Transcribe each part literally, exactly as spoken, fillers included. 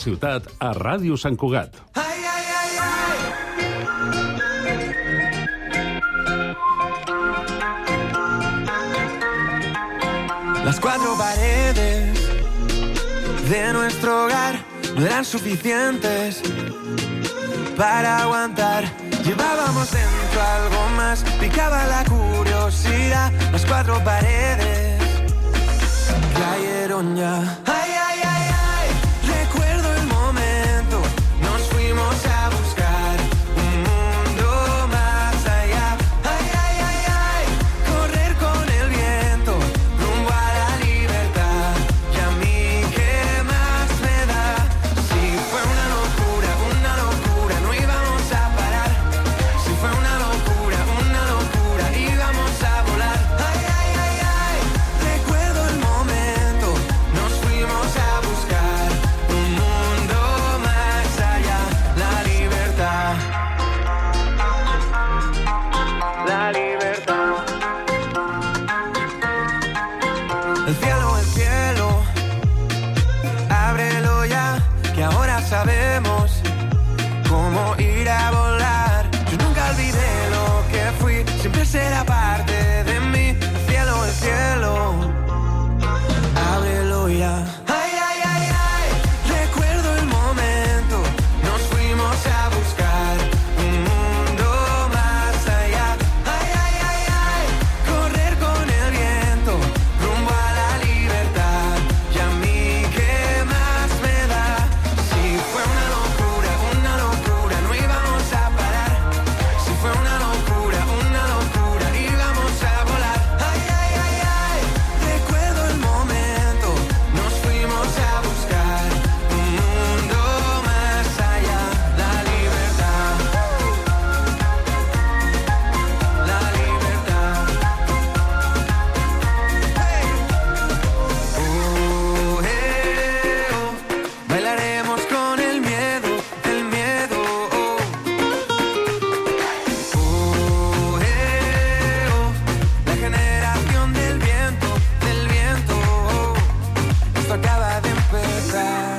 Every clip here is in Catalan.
ciutat a Ràdio Sant Cugat. Ay, ay, ay, ay. Las cuatro paredes de nuestro hogar no eran suficientes para aguantar. Llevábamos dentro algo más, picaba la curiosidad. Las cuatro paredes cayeron ya. Ay, ay, ay, ay, recuerdo el momento. Nos fuimos a buscar un mundo más allá. Ay, ay, ay, ay, correr con el viento rumbo a la libertad. Y a mí, ¿qué más me da? Si fue una locura, una locura, no íbamos a parar. Si fue una locura, una locura, íbamos a volar. Ay, ay, ay, ay, recuerdo el momento. Nos fuimos a buscar un mundo más allá. La libertad. La libertad. El cielo, el cielo, ábrelo ya, que ahora sabemos cómo ir a volar. Yo nunca olvidé lo que fui, siempre será parte de mí. El cielo, el cielo, ábrelo ya. Ay, ay, ay, ay, recuerdo el momento. Nos fuimos a buscar un mundo más allá. Ay, ay, ay, ay, correr con el viento rumbo a la libertad. Y a mí, ¿qué más me da? Si fue una locura, una locura, no íbamos a parar. Si fue una locura, una locura, íbamos a volar. Ay, ay, ay, ay, recuerdo el momento. Nos fuimos a buscar un mundo más allá. La libertad. La libertad. Hey. Oh, eh, oh. Bailaremos con el miedo, el miedo. Oh, oh, eh, oh. La generación del viento, del viento. Oh, esto acaba de empezar.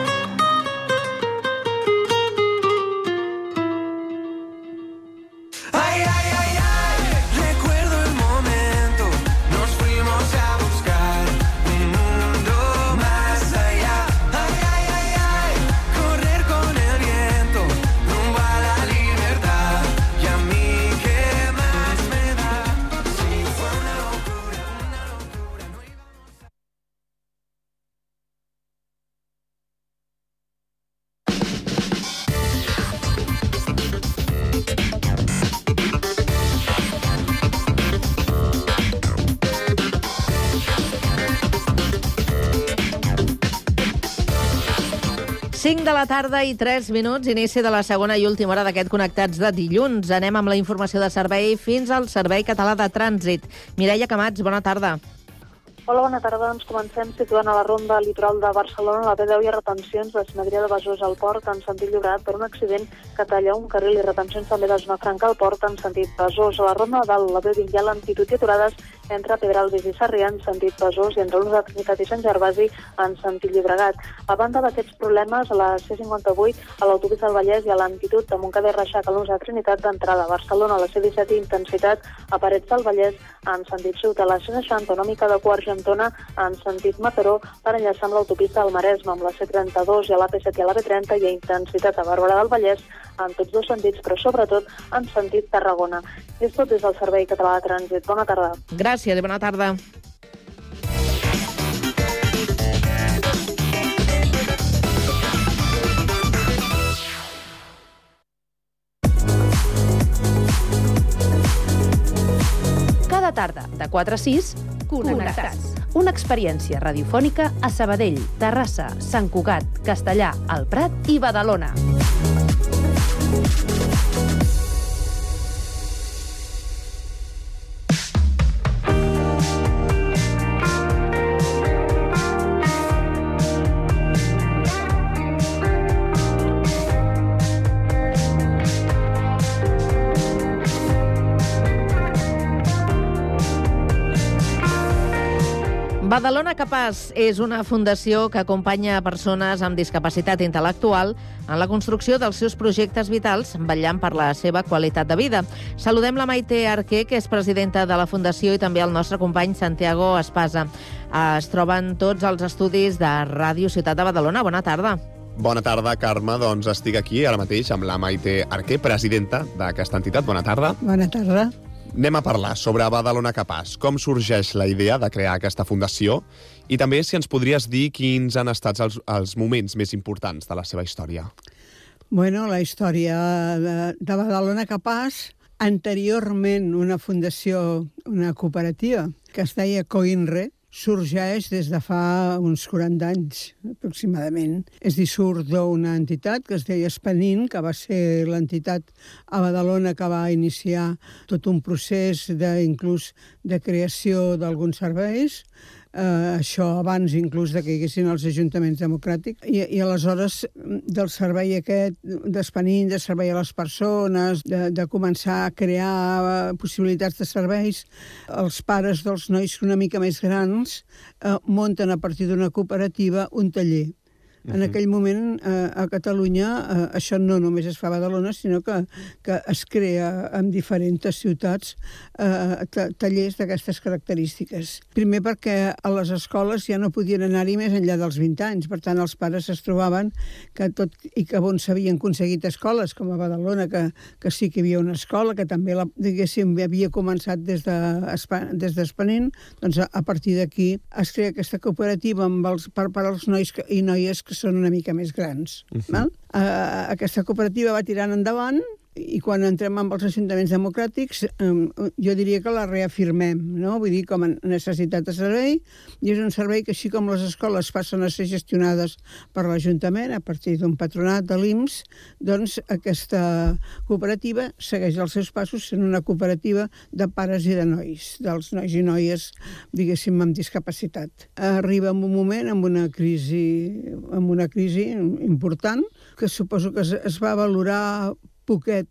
Ay, ay, ay, ay, recuerdo el momento. Nos fuimos a buscar un mundo más allá. Ay, ay, ay, ay, correr con el viento rumbo a la libertad. Y a mí, ¿qué más me da? Si fue una locura, una locura, no íbamos a... cinc de la tarda i tres minuts, inici de la segona i última hora d'aquest Connectats de dilluns. Anem amb la informació de servei fins al Servei Català de Trànsit. Mireia Camats, bona tarda. Hola, bona tarda. Ens comencem situant a la ronda litoral de Barcelona. La B deu hi ha retencions de Simetria de Besòs al port en sentit Llobregat per un accident que talla un carril i retencions també de Zona Franca al port en sentit Besòs. A la ronda de dalt, la B vint hi ha lentitud i aturades entre Pedralbes i Sarrià en sentit Besòs i entre l'Us de Trinitat i Sant Gervasi en sentit Llobregat. A banda d'aquests problemes, a la C cinquanta-vuit, a l'autopista del Vallès hi ha lentitud de Montcada i Reixac a l'Us de Trinitat d'entrada a Barcelona. A la C disset, intensitat a Parets del Vallès en sentit sud. A la C seixanta, una mica de Quart Argentona en sentit Mataró per enllaçar amb l'autopista del Maresme. Amb la C trenta-dos i a l'A P set i a l'A P trenta hi ha intensitat a Barberà del Vallès en tots dos sentits, però sobretot en sentit Tarragona. És tot des del Servei Català de Trànsit. Bona tarda. Gràcies i bona tarda. Cada tarda, de quatre a sis, Connectats. Una experiència radiofònica a Sabadell, Terrassa, Sant Cugat, Castellà, El Prat i Badalona. Badalona Capaç és una fundació que acompanya persones amb discapacitat intel·lectual en la construcció dels seus projectes vitals, vetllant per la seva qualitat de vida. Saludem la Maite Arquer, que és presidenta de la fundació, i també el nostre company Santiago Espasa. Es troben tots els estudis de Ràdio Ciutat de Badalona. Bona tarda. Bona tarda, Carme. Doncs estic aquí ara mateix amb la Maite Arquer, presidenta d'aquesta entitat. Bona tarda. Bona tarda. Anem a parlar sobre Badalona Capaç. Com sorgeix la idea de crear aquesta fundació? I també si ens podries dir quins han estat els, els moments més importants de la seva història. Bueno, la història de, de Badalona Capaç, anteriorment una fundació, una cooperativa, que es deia COINRE, sorgeix des de fa uns quaranta anys, aproximadament. És dir, surt d'una entitat que es deia Espanin, que va ser l'entitat a Badalona que va iniciar tot un procés de, inclús de creació d'alguns serveis, Uh, això abans inclús de que hi haguessin els ajuntaments democràtics. I, i aleshores del servei aquest d'Espanin, de servei a les persones, de, de començar a crear possibilitats de serveis, els pares dels nois una mica més grans uh, munten a partir d'una cooperativa un taller. En aquell moment, eh, a Catalunya, eh, això no només es fa a Badalona, sinó que, que es crea en diferents ciutats eh, tallers d'aquestes característiques. Primer perquè a les escoles ja no podien anar-hi més enllà dels vint anys, per tant els pares es trobaven que tot i que on s'havien aconseguit escoles, com a Badalona, que, que sí que hi havia una escola, que també, la, diguéssim, havia començat des d'Espanin, doncs a, a partir d'aquí es crea aquesta cooperativa amb els, per, per als nois que, i noies que són una mica més grans. Uh-huh. Val? Uh, aquesta cooperativa va tirant endavant i quan entrem amb els ajuntaments democràtics um, jo diria que la reafirmem, no? Vull dir, com a necessitat de servei, i és un servei que així com les escoles passen a ser gestionades per l'Ajuntament a partir d'un patronat de l'I M S, doncs aquesta cooperativa segueix els seus passos sent una cooperativa de pares i de nois, dels nois i noies, diguéssim, amb discapacitat. Arriba en un moment amb una crisi, amb una crisi important, que suposo que es, es va valorar poquet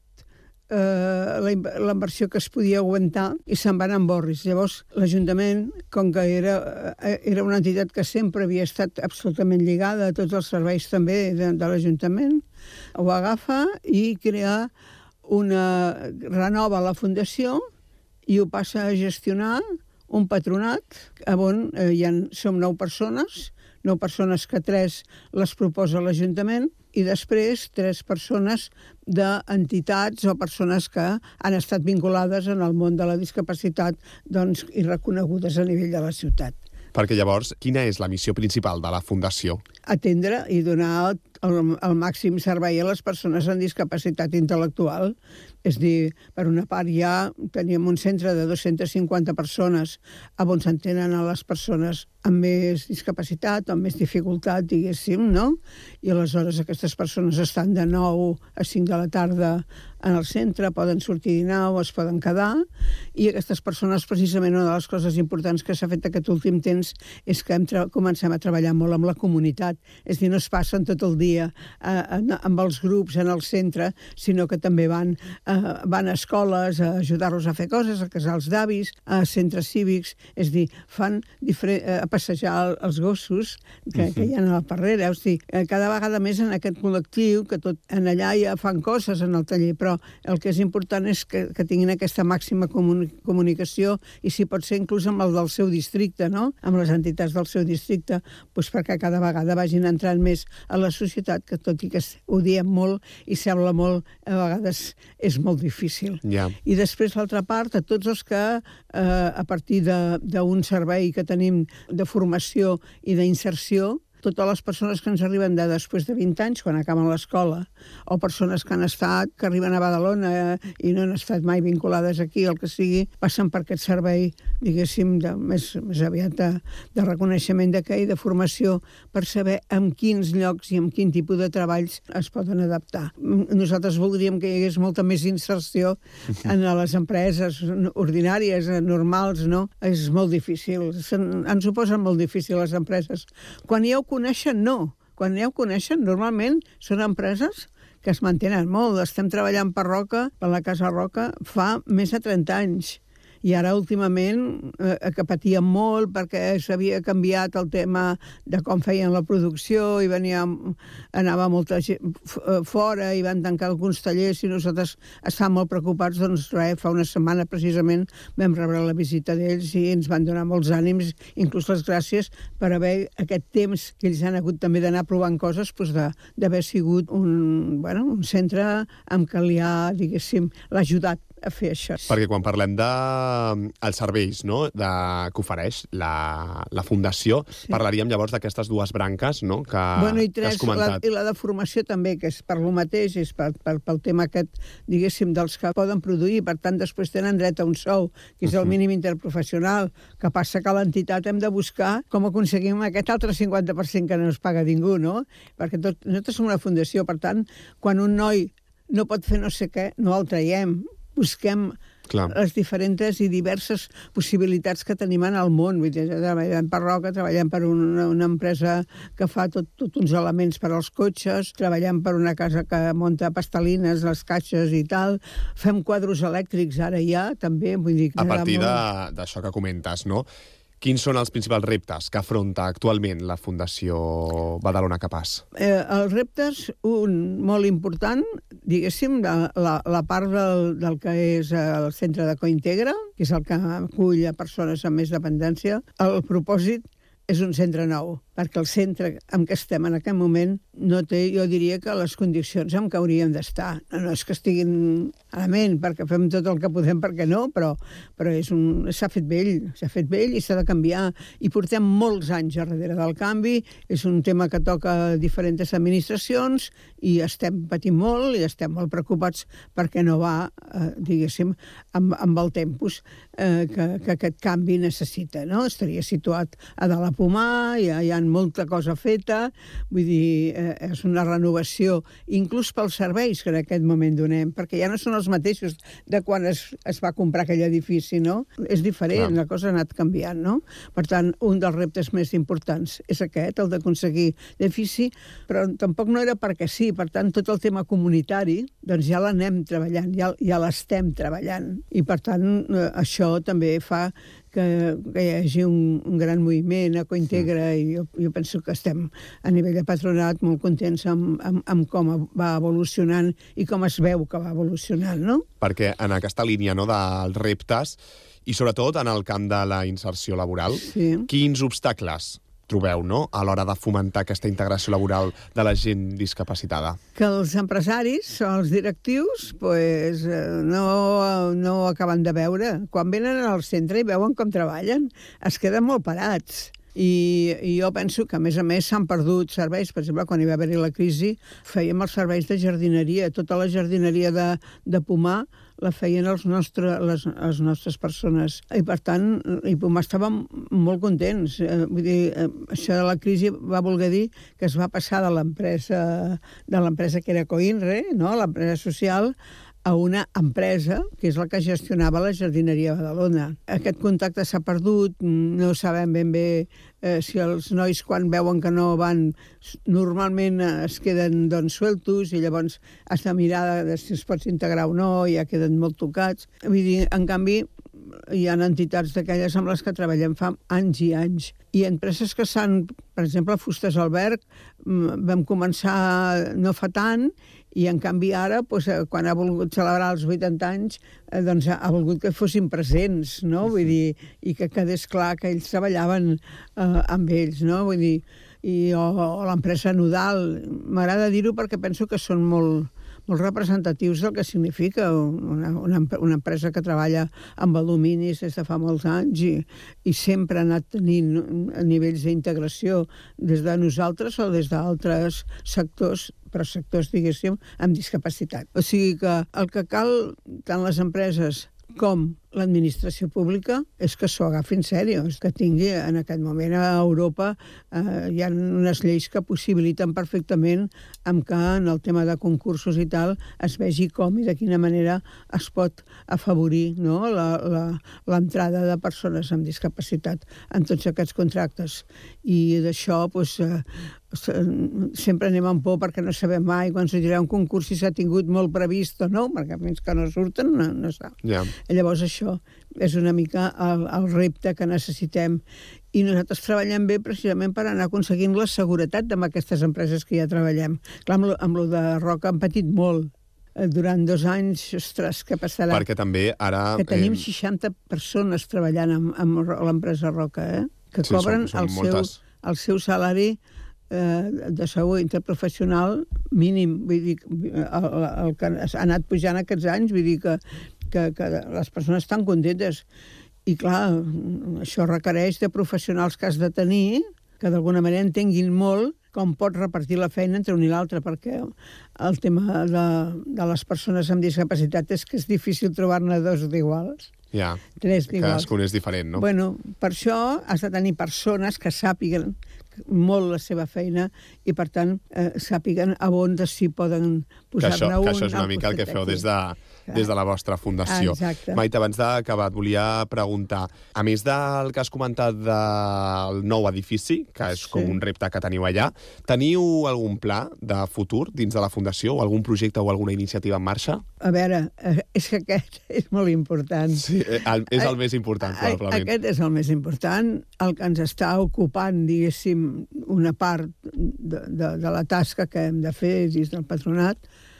eh, la, la inversió que es podia aguantar i se'n van en borris. Llavors, l'Ajuntament, com que era, era una entitat que sempre havia estat absolutament lligada a tots els serveis també de, de l'Ajuntament, ho agafa i crea una... renova la fundació i ho passa a gestionar un patronat on eh, hi ha, som nou persones, nou persones que tres les proposa l'Ajuntament, i després tres persones d'entitats o persones que han estat vinculades en el món de la discapacitat, doncs, i reconegudes a nivell de la ciutat. Perquè llavors, quina és la missió principal de la fundació? Atendre i donar el, el màxim servei a les persones amb discapacitat intel·lectual. És dir, per una part ja teníem un centre de dues-centes cinquanta persones on s'entenen a les persones amb més discapacitat o amb més dificultat, diguéssim, no? I aleshores aquestes persones estan de nou a cinc de la tarda en el centre, poden sortir a dinar o es poden quedar, i aquestes persones, precisament, una de les coses importants que s'ha fet aquest últim temps és que hem comencem a treballar molt amb la comunitat. És dir, no es passen tot el dia eh, amb els grups en el centre, sinó que també van, eh, van a escoles a ajudar-los a fer coses, a casals d'avis, a centres cívics, és dir, fan eh, a passejar els gossos que, que hi ha a la Parrera. O sigui, cada vegada més en aquest col·lectiu, que tot en allà ja fan coses en el taller, però el que és important és que, que tinguin aquesta màxima comuni comunicació i si pot ser inclús amb el del seu districte, no? Amb les entitats del seu districte, doncs perquè cada vegada vagin entrant més a la societat, que tot i que ho diem molt i sembla molt, a vegades és molt difícil. Yeah. I després l'altra part, a tots els que eh, a partir d'un servei que tenim de formació i d'inserció, totes les persones que ens arriben de després de vint anys, quan acaben l'escola, o persones que han estat, que arriben a Badalona eh, i no han estat mai vinculades aquí, el que sigui, passen per aquest servei, diguéssim, de, més, més aviat de, de reconeixement de què i de formació per saber en quins llocs i en quin tipus de treballs es poden adaptar. Nosaltres voldríem que hi hagués molta més inserció en les empreses ordinàries, normals, no? És molt difícil. Ens ho posen molt difícil les empreses. Quan hi ha coneixen, no. Quan ja ho coneixen, normalment són empreses que es mantenen molt. Estem treballant per Roca, per la Casa Roca, fa més de trenta anys. I ara, últimament, eh, que patíem molt perquè s'havia canviat el tema de com feien la producció i venia, anava molta gent fora i van tancar alguns tallers i nosaltres estàvem molt preocupats. Doncs res, fa una setmana precisament vam rebre la visita d'ells i ens van donar molts ànims, inclús les gràcies per haver aquest temps que ells han hagut també d'anar provant coses, doncs d'haver sigut un, bueno, un centre amb què li ha, diguéssim, l'ha ajudat a fer això. Perquè quan parlem de els serveis, no?, de, que ofereix la, la Fundació, sí. parlaríem llavors d'aquestes dues branques, no?, que, bueno, i tres, que has comentat. La, I la de formació també, que és per lo mateix, és per, per, pel tema aquest, diguéssim, dels que poden produir, per tant, després tenen dret a un sou, que és el mínim interprofessional, que passa que a l'entitat hem de buscar com aconseguim aquest altre cinquanta per cent que no es paga ningú, no? Perquè tot, nosaltres som una fundació, per tant, quan un noi no pot fer no sé què, no el traiem, busquem Clar. les diferents i diverses possibilitats que tenim en el món. Vull dir, treballem per Roca, treballem per una, una empresa que fa tot, tot uns elements per als cotxes, treballem per una casa que munta pastelines, les caixes i tal, fem quadros elèctrics ara ja, també. Vull dir, a partir molt... d'això que comentes, no? Quins són els principals reptes que afronta actualment la Fundació Badalona Capaç? Eh, els reptes, un molt important, diguéssim, la, la, la part del, del que és el centre de Cointegra, que és el que acull a persones amb més dependència. El propòsit és un centre nou, perquè el centre en què estem en aquest moment no té, jo diria, que les condicions en què hauríem d'estar. No, no és que estiguin malament, perquè fem tot el que podem, perquè no, però, però és un, s'ha fet vell, s'ha fet vell i s'ha de canviar. I portem molts anys a darrere del canvi, és un tema que toca diferents administracions i estem patint molt i estem molt preocupats perquè no va, eh, diguéssim, amb, amb el tempus eh, que, que aquest canvi necessita, no? Estaria situat a dalt a Pomar, hi ha, hi ha molta cosa feta, vull dir, eh, és una renovació, inclús pels serveis que en aquest moment donem, perquè ja no són els mateixos de quan es, es va comprar aquell edifici, no? És diferent, Clar. La cosa ha anat canviant, no? Per tant, un dels reptes més importants és aquest, el d'aconseguir l'edifici, però tampoc no era perquè sí, per tant, tot el tema comunitari, doncs ja l'anem treballant, ja, ja l'estem treballant, i per tant, eh, això també fa que, que hi hagi un, un gran moviment a Cointegra sí. i jo, jo penso que estem a nivell de patronat molt contents amb, amb, amb com va evolucionant i com es veu que va evolucionant, no? Perquè en aquesta línia, no, dels reptes i sobretot en el camp de la inserció laboral, sí. quins obstacles trobeu, no?, a l'hora de fomentar aquesta integració laboral de la gent discapacitada? Que els empresaris o els directius pues, no, no acaben de veure. Quan venen al centre i veuen com treballen, es queden molt parats. I, i jo penso que, a més a més, s'han perdut serveis. Per exemple, quan hi va haver-hi la crisi, fèiem els serveis de jardineria. Tota la jardineria de, de Pomar la feien els nostre, les, les nostres persones. I, per tant, i Pomar estàvem molt contents. Eh, vull dir, eh, això de la crisi va voler dir que es va passar de l'empresa de l'empresa que era Coinre, no?, l'empresa social, a una empresa, que és la que gestionava la jardineria a Badalona. Aquest contacte s'ha perdut, no sabem ben bé eh, si els nois, quan veuen que no van, normalment es queden doncs, sueltos i llavors has de mirar de si es pots integrar o no, i ja queden molt tocats. Vull dir, en canvi, hi ha entitats d'aquelles amb les que treballem fa anys i anys. I empreses que s'han, per exemple, Fustes Alberg, vam començar no fa tant, i en canvi ara, doncs, quan ha volgut celebrar els vuitanta anys, eh, doncs ha volgut que fossin presents, no? Vull dir, i que quedés clar que ells treballaven eh, amb ells, no? Vull dir, i, o, o l'empresa Nodal. M'agrada dir-ho perquè penso que són molt, molt representatius del que significa una, una, una empresa que treballa amb aluminis des de fa molts anys i, i sempre ha anat tenint nivells d'integració des de nosaltres o des d'altres sectors, però sectors, diguéssim, amb discapacitat. O sigui que el que cal, tant les empreses com l'administració pública, és que s'ho agafi en sèrio, que tingui en aquest moment a Europa eh, hi ha unes lleis que possibiliten perfectament amb que en el tema de concursos i tal es vegi com i de quina manera es pot afavorir, no?, l'entrada de persones amb discapacitat en tots aquests contractes. I d'això doncs, eh, sempre anem amb por perquè no sabem mai quan sortirà un concurs si s'ha tingut molt previst o no, perquè fins que no surten no, no sap. Yeah. Llavors això això és una mica el, el repte que necessitem. I nosaltres treballem bé precisament per anar aconseguint la seguretat amb aquestes empreses que ja treballem. Clar, amb lo, amb lo de Roca han patit molt. Durant dos anys, ostres, què passarà? Perquè també ara... Que tenim seixanta persones treballant amb, amb l'empresa Roca, eh? Que sí, cobren són, són el, seu, el seu salari eh, de segur interprofessional mínim. Vull dir, el, el que ha anat pujant aquests anys, vull dir que, que, que les persones estan contentes. I clar, això requereix de professionals que has de tenir, que d'alguna manera entenguin molt com pot repartir la feina entre un i l'altre, perquè el tema de, de les persones amb discapacitat és que és difícil trobar-ne dos d'iguals. Ja, tres d'iguals. Cadascun és diferent, no? Bueno, per això has de tenir persones que sàpiguen molt la seva feina i, per tant, eh, sàpiguen a on s'hi poden posar-ne un. Que això és una mica el que feu des de, des de la vostra fundació. Exacte. Maite, abans d'acabar, et volia preguntar, a més del que has comentat del nou edifici, que és sí. com un repte que teniu allà, teniu algun pla de futur dins de la fundació, o algun projecte o alguna iniciativa en marxa? A veure, és que aquest és molt important. Sí, el, és el més important, probablement. Aquest és el més important, el que ens està ocupant, diguéssim, una part de, de, de la tasca que hem de fer dins del patronat,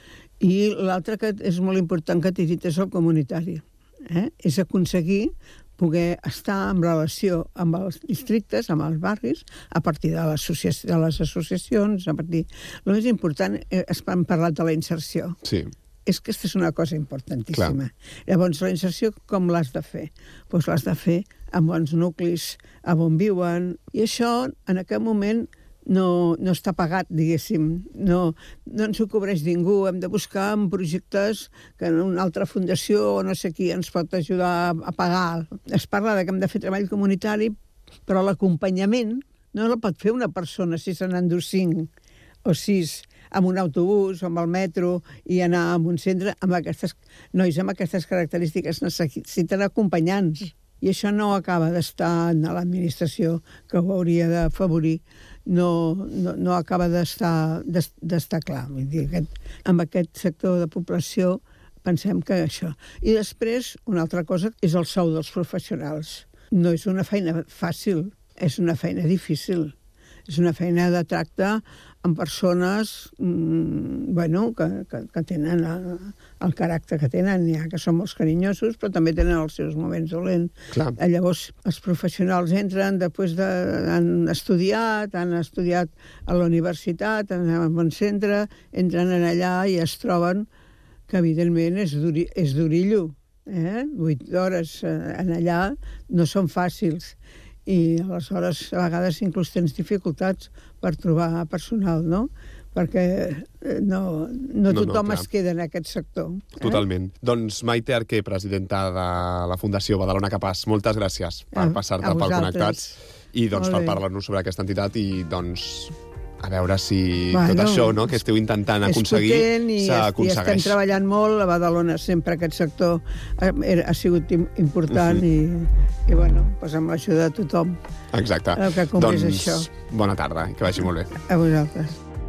i l'altre que és molt important que t'he dit és el comunitari. Eh? És aconseguir poder estar en relació amb els districtes, amb els barris, a partir de, de les associacions, a partir... El més important és hem parlat de la inserció. Sí. És que aquesta és una cosa importantíssima. Clar. Llavors, la inserció com l'has de fer? Doncs l'has de fer amb bons nuclis, a on viuen, i això, en aquest moment, no, no està pagat, diguéssim. No, no ens ho cobreix ningú. Hem de buscar en projectes que una altra fundació o no sé qui ens pot ajudar a pagar. Es parla de que hem de fer treball comunitari, però l'acompanyament no el pot fer una persona si se n'endú cinc o sis amb un autobús o amb el metro i anar a un centre amb aquestes nois amb aquestes característiques necessiten acompanyants. I això no acaba d'estar a l'administració, que ho hauria d'afavorir. No, no, no acaba d'estar d'estar clar. Vull dir, aquest, amb aquest sector de població pensem que això. I després, una altra cosa, és el sou dels professionals. No és una feina fàcil, és una feina difícil. És una feina de tracte amb persones mmm, bueno, que, que, que tenen el, el caràcter que tenen. N'hi ha que són molt carinyosos, però també tenen els seus moments dolents. Clar. Llavors, els professionals entren després de... han estudiat, han estudiat a la universitat, en un bon centre, entren en allà i es troben que, evidentment, és, duri, és durillo. Eh? Vuit hores en allà no són fàcils. I aleshores a vegades inclús tens dificultats per trobar personal, no? Perquè no, no tothom no, no, es queda en aquest sector. Eh? Totalment. Doncs Maite Arquer, presidenta de la Fundació Badalona Capaç, moltes gràcies per passar-te pel Connectats i doncs, per parlar-nos sobre aquesta entitat i doncs a veure si bueno, tot això no, que esteu intentant aconseguir s'aconsegueix. I estem treballant molt. A Badalona sempre aquest sector ha, ha sigut important uh -huh. i, i bueno, doncs amb l'ajuda de tothom. Exacte. El que compleix doncs, això. Bona tarda i que vagi molt bé. A vosaltres.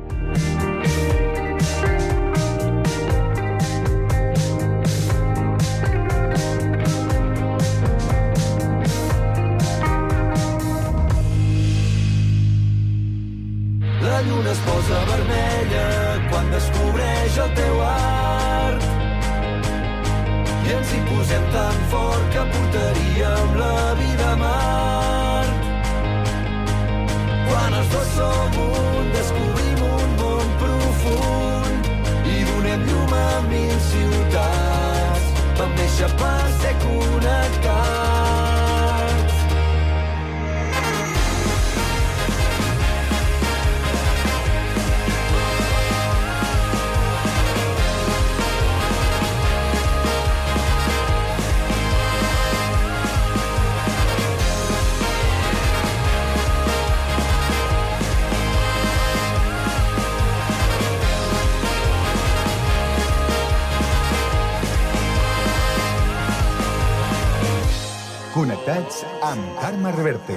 La lluna es posa vermella quan descobreix el teu art i ens hi posem tan fort que portaríem la vida a Mart. Quan els dos som un, descobrim un món profund i donem llum a mil ciutats. Vam néixer per ser connectats. Connectats amb Carme Reverte.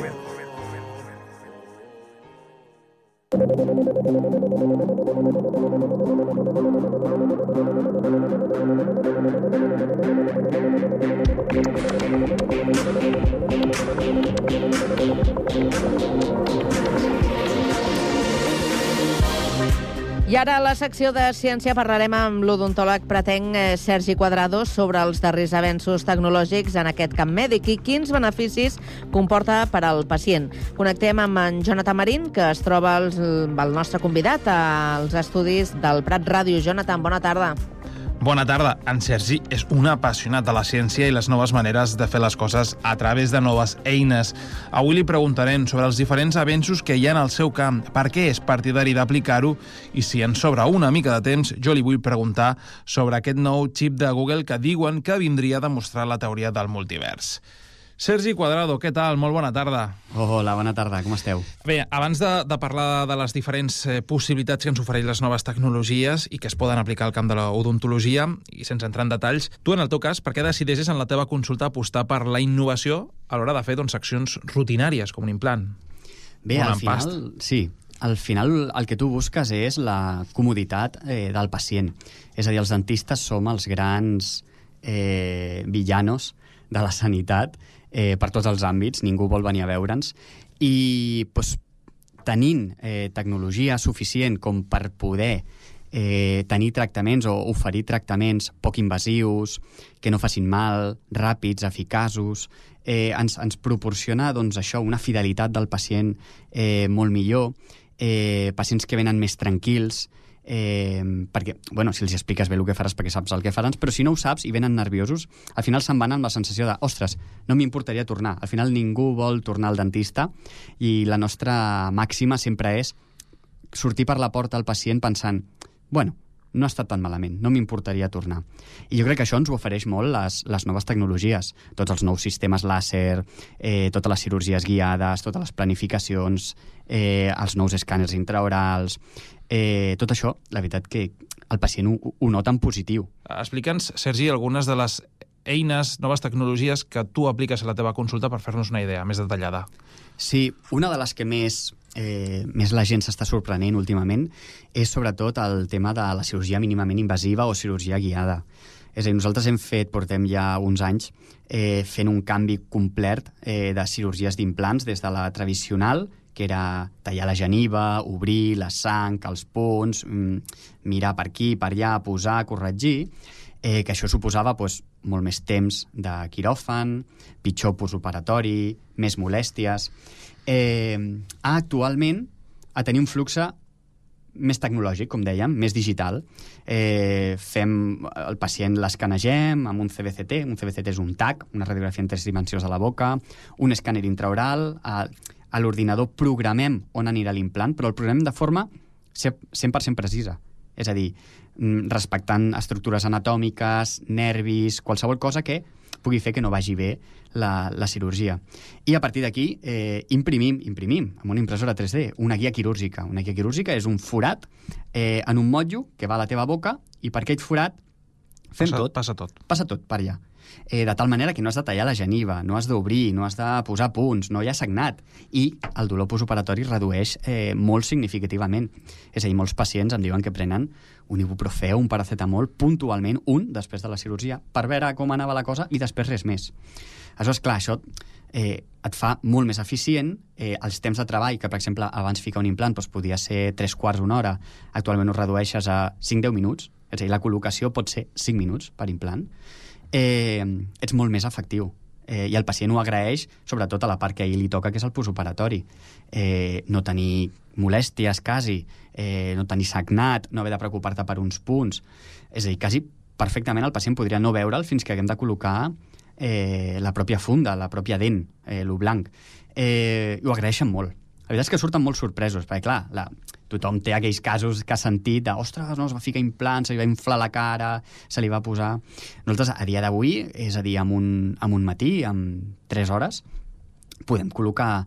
I ara a la secció de ciència parlarem amb l'odontòleg pretenc eh, Sergi Cuadrado sobre els darrers avenços tecnològics en aquest camp mèdic i quins beneficis comporta per al pacient. Connectem amb en Jonathan Marín, que es troba el, el nostre convidat als estudis del Prat Ràdio. Jonathan, bona tarda. Bona tarda. En Sergi és un apassionat de la ciència i les noves maneres de fer les coses a través de noves eines. Avui li preguntarem sobre els diferents avenços que hi ha en el seu camp, per què és partidari d'aplicar-ho i si ens sobra una mica de temps, jo li vull preguntar sobre aquest nou xip de Google que diuen que vindria a demostrar la teoria del multivers. Sergi Cuadrado, què tal? Molt bona tarda. Hola, bona tarda, com esteu? Bé, abans de, de parlar de les diferents eh, possibilitats que ens ofereix les noves tecnologies i que es poden aplicar al camp de l'odontologia, i sense entrar en detalls, tu, en el teu cas, per què decideixes en la teva consulta apostar per la innovació a l'hora de fer doncs, accions rutinàries, com un implant? Bé, al final, sí. Al final el que tu busques és la comoditat eh, del pacient. És a dir, els dentistes som els grans eh, villanos de la sanitat, eh, per tots els àmbits, ningú vol venir a veure'ns, i doncs, tenint eh, tecnologia suficient com per poder eh, tenir tractaments o oferir tractaments poc invasius, que no facin mal, ràpids, eficaços, eh, ens, ens proporciona doncs, això, una fidelitat del pacient eh, molt millor, eh, pacients que venen més tranquils, Eh, perquè, bueno, si els expliques bé el que faràs perquè saps el que faran, però si no ho saps i venen nerviosos, al final se'n van amb la sensació de ostres, no m'importaria tornar. Al final ningú vol tornar al dentista i la nostra màxima sempre és sortir per la porta al pacient pensant, bueno, no ha estat tan malament, no m'importaria tornar. I jo crec que això ens ho ofereix molt les, les noves tecnologies, tots els nous sistemes làser, eh, totes les cirurgies guiades, totes les planificacions, eh, els nous escàners intraorals. Eh, tot això, la veritat que el pacient ho, ho nota en positiu. Explica'ns, Sergi, algunes de les eines, noves tecnologies que tu apliques a la teva consulta per fer-nos una idea més detallada. Sí, una de les que més, eh, més la gent s'està sorprenent últimament és sobretot el tema de la cirurgia mínimament invasiva o cirurgia guiada. És a dir, nosaltres hem fet, portem ja uns anys, eh, fent un canvi complet eh, de cirurgies d'implants des de la tradicional, que era tallar la geniva, obrir la sang, els punts, mirar per aquí, per allà, posar, corregir, eh, que això suposava doncs, molt més temps de quiròfan, pitjor postoperatori, més molèsties. Eh, actualment, a tenir un flux més tecnològic, com dèiem, més digital. Eh, fem, el pacient l'escanegem amb un C B C T, un C B C T és un T A C, una radiografia en tres dimensions a la boca, un escàner intraoral, a, a l'ordinador programem on anirà l'implant, però el programem de forma cent per cent precisa. És a dir, respectant estructures anatòmiques, nervis, qualsevol cosa que pugui fer que no vagi bé la, la cirurgia. I a partir d'aquí eh, imprimim, imprimim amb una impressora tres D, una guia quirúrgica. Una guia quirúrgica és un forat eh, en un motllo que va a la teva boca i per aquell forat fem passa, tot. Passa tot. Passa tot per allà. Eh, de tal manera que no has de tallar la geniva, no has d'obrir, no has de posar punts, no hi ha sagnat. I el dolor postoperatori redueix eh, molt significativament. És a dir, molts pacients em diuen que prenen un ibuprofè o un paracetamol puntualment, un després de la cirurgia, per veure com anava la cosa i després res més. Això és clar, això eh, et fa molt més eficient. Eh, els temps de treball, que per exemple abans ficar un implant doncs, podia ser tres quarts, una hora, actualment ho redueixes a cinc a deu minuts. És a dir, la col·locació pot ser cinc minuts per implant. Eh, ets molt més efectiu eh, i el pacient ho agraeix, sobretot a la part que a ell li toca, que és el postoperatori. Eh, no tenir molèsties quasi, eh, no tenir sagnat, no haver de preocupar-te per uns punts. És a dir, quasi perfectament el pacient podria no veure'l fins que haguem de col·locar eh, la pròpia funda, la pròpia dent, eh, lo blanc. Eh, ho agraeixen molt. La veritat és que surten molt sorpresos, perquè clar, la, tothom té aquells casos que ha sentit de ostres, no, es va ficar implant, se li va inflar la cara, se li va posar... Nosaltres, a dia d'avui, és a dir, amb un, amb un matí, amb tres hores, podem col·locar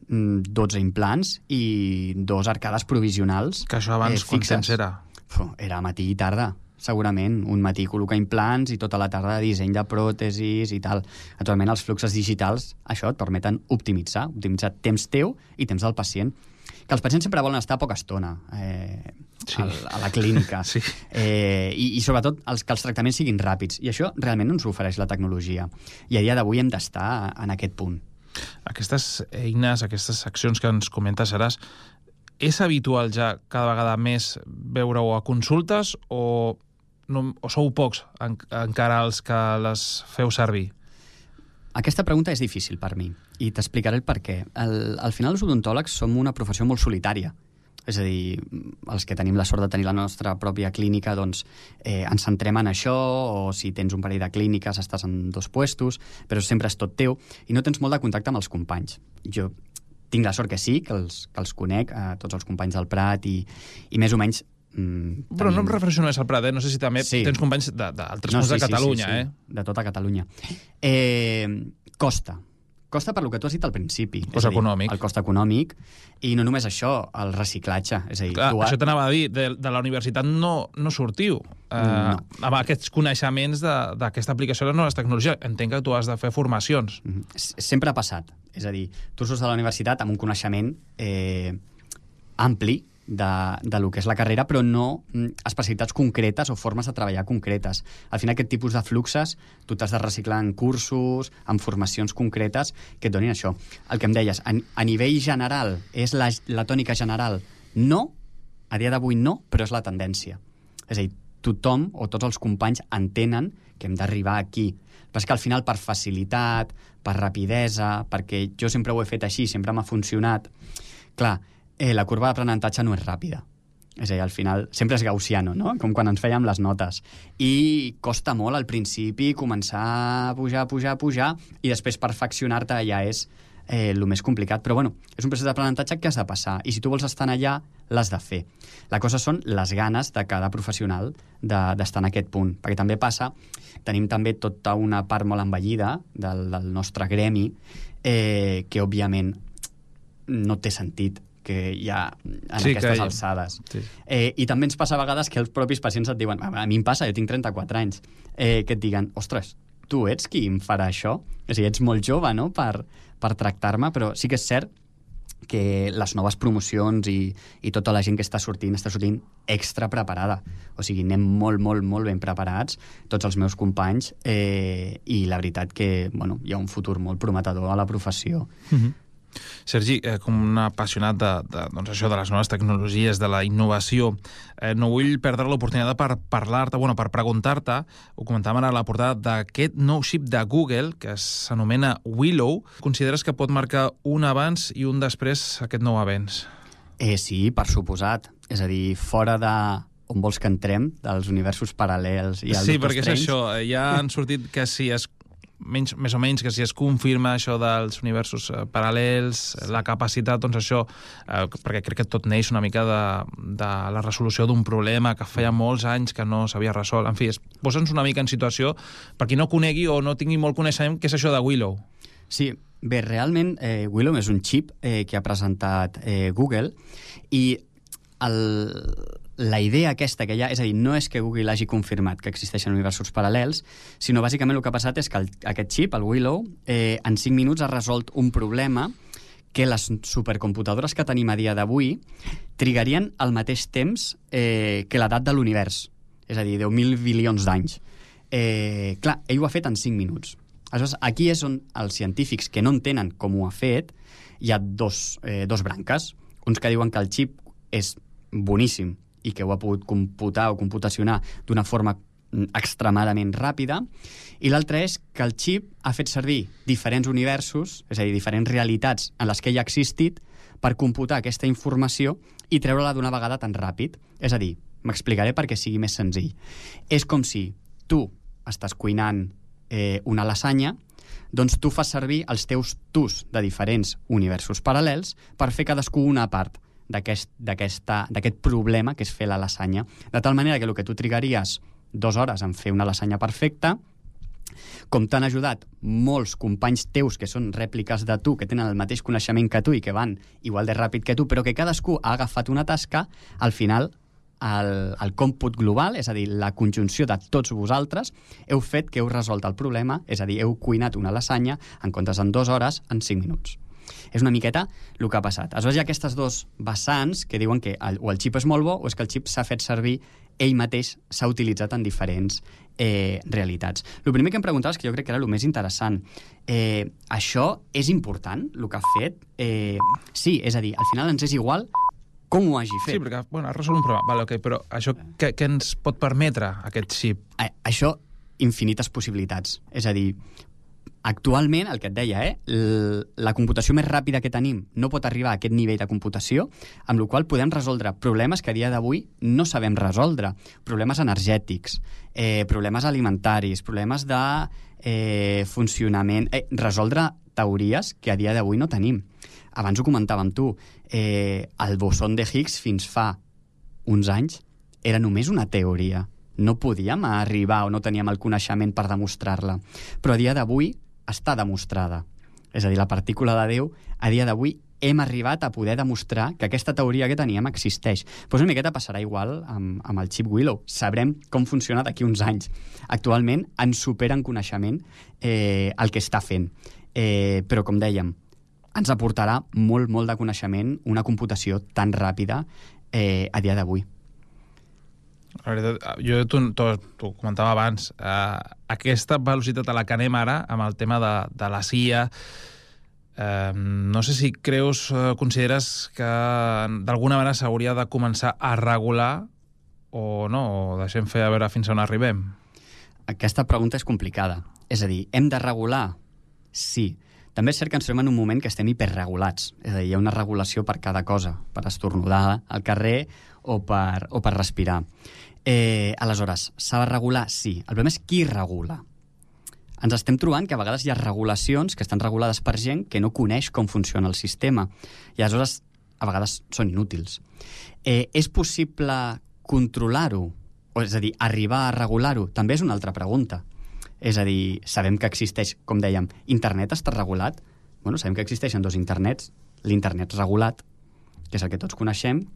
dotze implants i dos arcades provisionals. Que això abans, eh, quant temps era? Era matí i tarda, segurament. Un matí col·locar implants i tota la tarda disseny de pròtesis i tal. Actualment els fluxos digitals, això et permeten optimitzar, optimitzar temps teu i temps del pacient. Que els pacients sempre volen estar poca estona eh, sí. a, a la clínica. sí. eh, i, I sobretot els, que els tractaments siguin ràpids. I això realment ens ofereix la tecnologia. I a dia d'avui hem d'estar en aquest punt. Aquestes eines, aquestes accions que ens comentes, Seràs, és habitual ja cada vegada més veure-ho a consultes o, no, o sou pocs en, encara els que les feu servir? Aquesta pregunta és difícil per mi i t'explicaré el per què. El, al final els odontòlegs som una professió molt solitària. És a dir, els que tenim la sort de tenir la nostra pròpia clínica, doncs eh, ens centrem en això, o si tens un parell de clíniques estàs en dos puestos, però sempre és tot teu i no tens molt de contacte amb els companys. Jo tinc la sort que sí, que els, que els conec, a tots els companys del Prat i, i més o menys... Mm, Però tenim... no em refereixo només al Prat, eh? No sé si també sí. tens companys d'altres no, punts sí, de Catalunya, sí, sí, sí. eh? De tota Catalunya. Eh, costa. Costa per lo que tu has dit al principi. Cost econòmic. El cost econòmic. I no només això, el reciclatge. És a dir, Clar, tu això t'anava a dir, de, de la universitat no, no sortiu eh, no. amb aquests coneixements d'aquesta aplicació de les noves tecnologies. Entenc que tu has de fer formacions. Mm-hmm. Sempre ha passat. És a dir, tu surts de la universitat amb un coneixement eh, ampli de, de lo que és la carrera, però no especialitats concretes o formes de treballar concretes. Al final, aquest tipus de fluxes tu t'has de reciclar en cursos, en formacions concretes que et donin això. El que em deies, a, a nivell general, és la, la tònica general? No, a dia d'avui no, però és la tendència. És a dir, tothom o tots els companys entenen que hem d'arribar aquí. Però és que al final, per facilitat, per rapidesa, perquè jo sempre ho he fet així, sempre m'ha funcionat, clar, Eh, la curva d'aprenentatge no és ràpida. És a dir, al final, sempre és gaussiano, no? Com quan ens fèiem les notes. I costa molt al principi començar a pujar, a pujar, a pujar, i després perfeccionar-te ja és eh, el més complicat. Però bueno, és un procés d'aprenentatge que has de passar, i si tu vols estar allà, l'has de fer. La cosa són les ganes de cada professional d'estar de, en aquest punt. Perquè també passa, tenim també tota una part molt envellida del, del nostre gremi, eh, que òbviament no té sentit que hi ha en sí, aquestes que... alçades. Sí. Eh, I també ens passa a vegades que els propis pacients et diuen, a mi em passa, jo tinc trenta-quatre anys, eh, que et diguen, ostres, tu ets qui em farà això? És a dir, ets molt jove, no?, per, per tractar-me, però sí que és cert que les noves promocions i, i tota la gent que està sortint, està sortint extra preparada. O sigui, anem molt, molt, molt ben preparats, tots els meus companys, eh, i la veritat que, bueno, hi ha un futur molt prometedor a la professió. Mm-hmm. Sergi, eh, com un apassionat de, de, doncs això, de les noves tecnologies, de la innovació, eh, no vull perdre l'oportunitat per parlar-te, bueno, per preguntar-te, ho comentàvem ara a la portada, d'aquest nou xip de Google, que s'anomena Willow. Consideres que pot marcar un abans i un després aquest nou avenç? Eh, sí, per suposat. És a dir, fora de on vols que entrem, dels universos paral·lels i el Sí, Doctor perquè Strange. és això, ja han sortit que si es menys, més o menys que si es confirma això dels universos eh, paral·lels, la capacitat, doncs això, eh, perquè crec que tot neix una mica de, de la resolució d'un problema que feia molts anys que no s'havia resolt. En fi, posa'ns una mica en situació per qui no conegui o no tingui molt coneixement què és això de Willow. Sí, bé, realment eh, Willow és un xip eh, que ha presentat eh, Google i el... la idea aquesta que hi ha, és a dir, no és que Google hagi confirmat que existeixen universos paral·lels, sinó bàsicament el que ha passat és que el, aquest xip, el Willow, eh, en cinc minuts ha resolt un problema que les supercomputadores que tenim a dia d'avui trigarien al mateix temps eh, que l'edat de l'univers, és a dir, deu mil bilions d'anys. Eh, clar, ell ho ha fet en cinc minuts. Aleshores, aquí és on els científics que no entenen com ho ha fet, hi ha dos, eh, dos branques. Uns que diuen que el xip és boníssim i que ho ha pogut computar o computacionar d'una forma extremadament ràpida, i l'altre és que el xip ha fet servir diferents universos, és a dir, diferents realitats en les que ell ha existit, per computar aquesta informació i treure-la d'una vegada tan ràpid. És a dir, m'explicaré perquè sigui més senzill. És com si tu estàs cuinant eh, una lasanya, doncs tu fas servir els teus tus de diferents universos paral·lels per fer cadascú una part d'aquest d'aquest problema que és fer la lasanya. De tal manera que el que tu trigaries dues hores en fer una lasanya perfecta, com t'han ajudat molts companys teus que són rèpliques de tu, que tenen el mateix coneixement que tu i que van igual de ràpid que tu, però que cadascú ha agafat una tasca, al final el, el còmput global, és a dir, la conjunció de tots vosaltres, heu fet que heu resolt el problema, és a dir, heu cuinat una lasanya en comptes en dues hores, en cinc minuts. És una miqueta el que ha passat. Aleshores hi ha aquestes dos vessants que diuen que el, o el xip és molt bo o és que el xip s'ha fet servir, ell mateix s'ha utilitzat en diferents eh, realitats. El primer que em preguntaves, que jo crec que era el més interessant, eh, això és important, el que ha fet? Eh, sí, és a dir, al final ens és igual com ho hagi fet. Sí, perquè bueno, has resolt un problema. Vale, okay, però això què, què ens pot permetre, aquest xip? A, això, infinites possibilitats. És a dir, actualment, el que et deia, eh, la computació més ràpida que tenim no pot arribar a aquest nivell de computació, amb la qual podem resoldre problemes que a dia d'avui no sabem resoldre. Problemes energètics, eh, problemes alimentaris, problemes de eh, funcionament... Eh, resoldre teories que a dia d'avui no tenim. Abans ho comentava amb tu, eh, el boson de Higgs fins fa uns anys era només una teoria. No podíem arribar o no teníem el coneixement per demostrar-la. Però a dia d'avui està demostrada. És a dir, la partícula de Déu, a dia d'avui hem arribat a poder demostrar que aquesta teoria que teníem existeix. Pues una miqueta passarà igual amb, amb el xip Willow. Sabrem com funciona d'aquí uns anys. Actualment ens supera en coneixement eh, el que està fent. Eh, però, com dèiem, ens aportarà molt, molt de coneixement una computació tan ràpida eh, a dia d'avui. La veritat, jo t'ho comentava abans, eh, aquesta velocitat a la que anem ara, amb el tema de, de la C I A, eh, no sé si creus, eh, consideres que d'alguna manera s'hauria de començar a regular o no, o deixem fer a veure fins on arribem? Aquesta pregunta és complicada. És a dir, hem de regular? Sí. També és cert que ens trobem en un moment que estem hiperregulats. És a dir, hi ha una regulació per cada cosa, per estornudar al carrer o per, o per respirar. Eh, aleshores, s'ha de regular? Sí. El problema és qui regula. Ens estem trobant que a vegades hi ha regulacions que estan regulades per gent que no coneix com funciona el sistema. I aleshores, a vegades són inútils. Eh, és possible controlar-ho? O, és a dir, arribar a regular-ho? També és una altra pregunta. És a dir, sabem que existeix, com dèiem, internet està regulat? Bueno, sabem que existeixen dos internets. L'internet regulat, que és el que tots coneixem,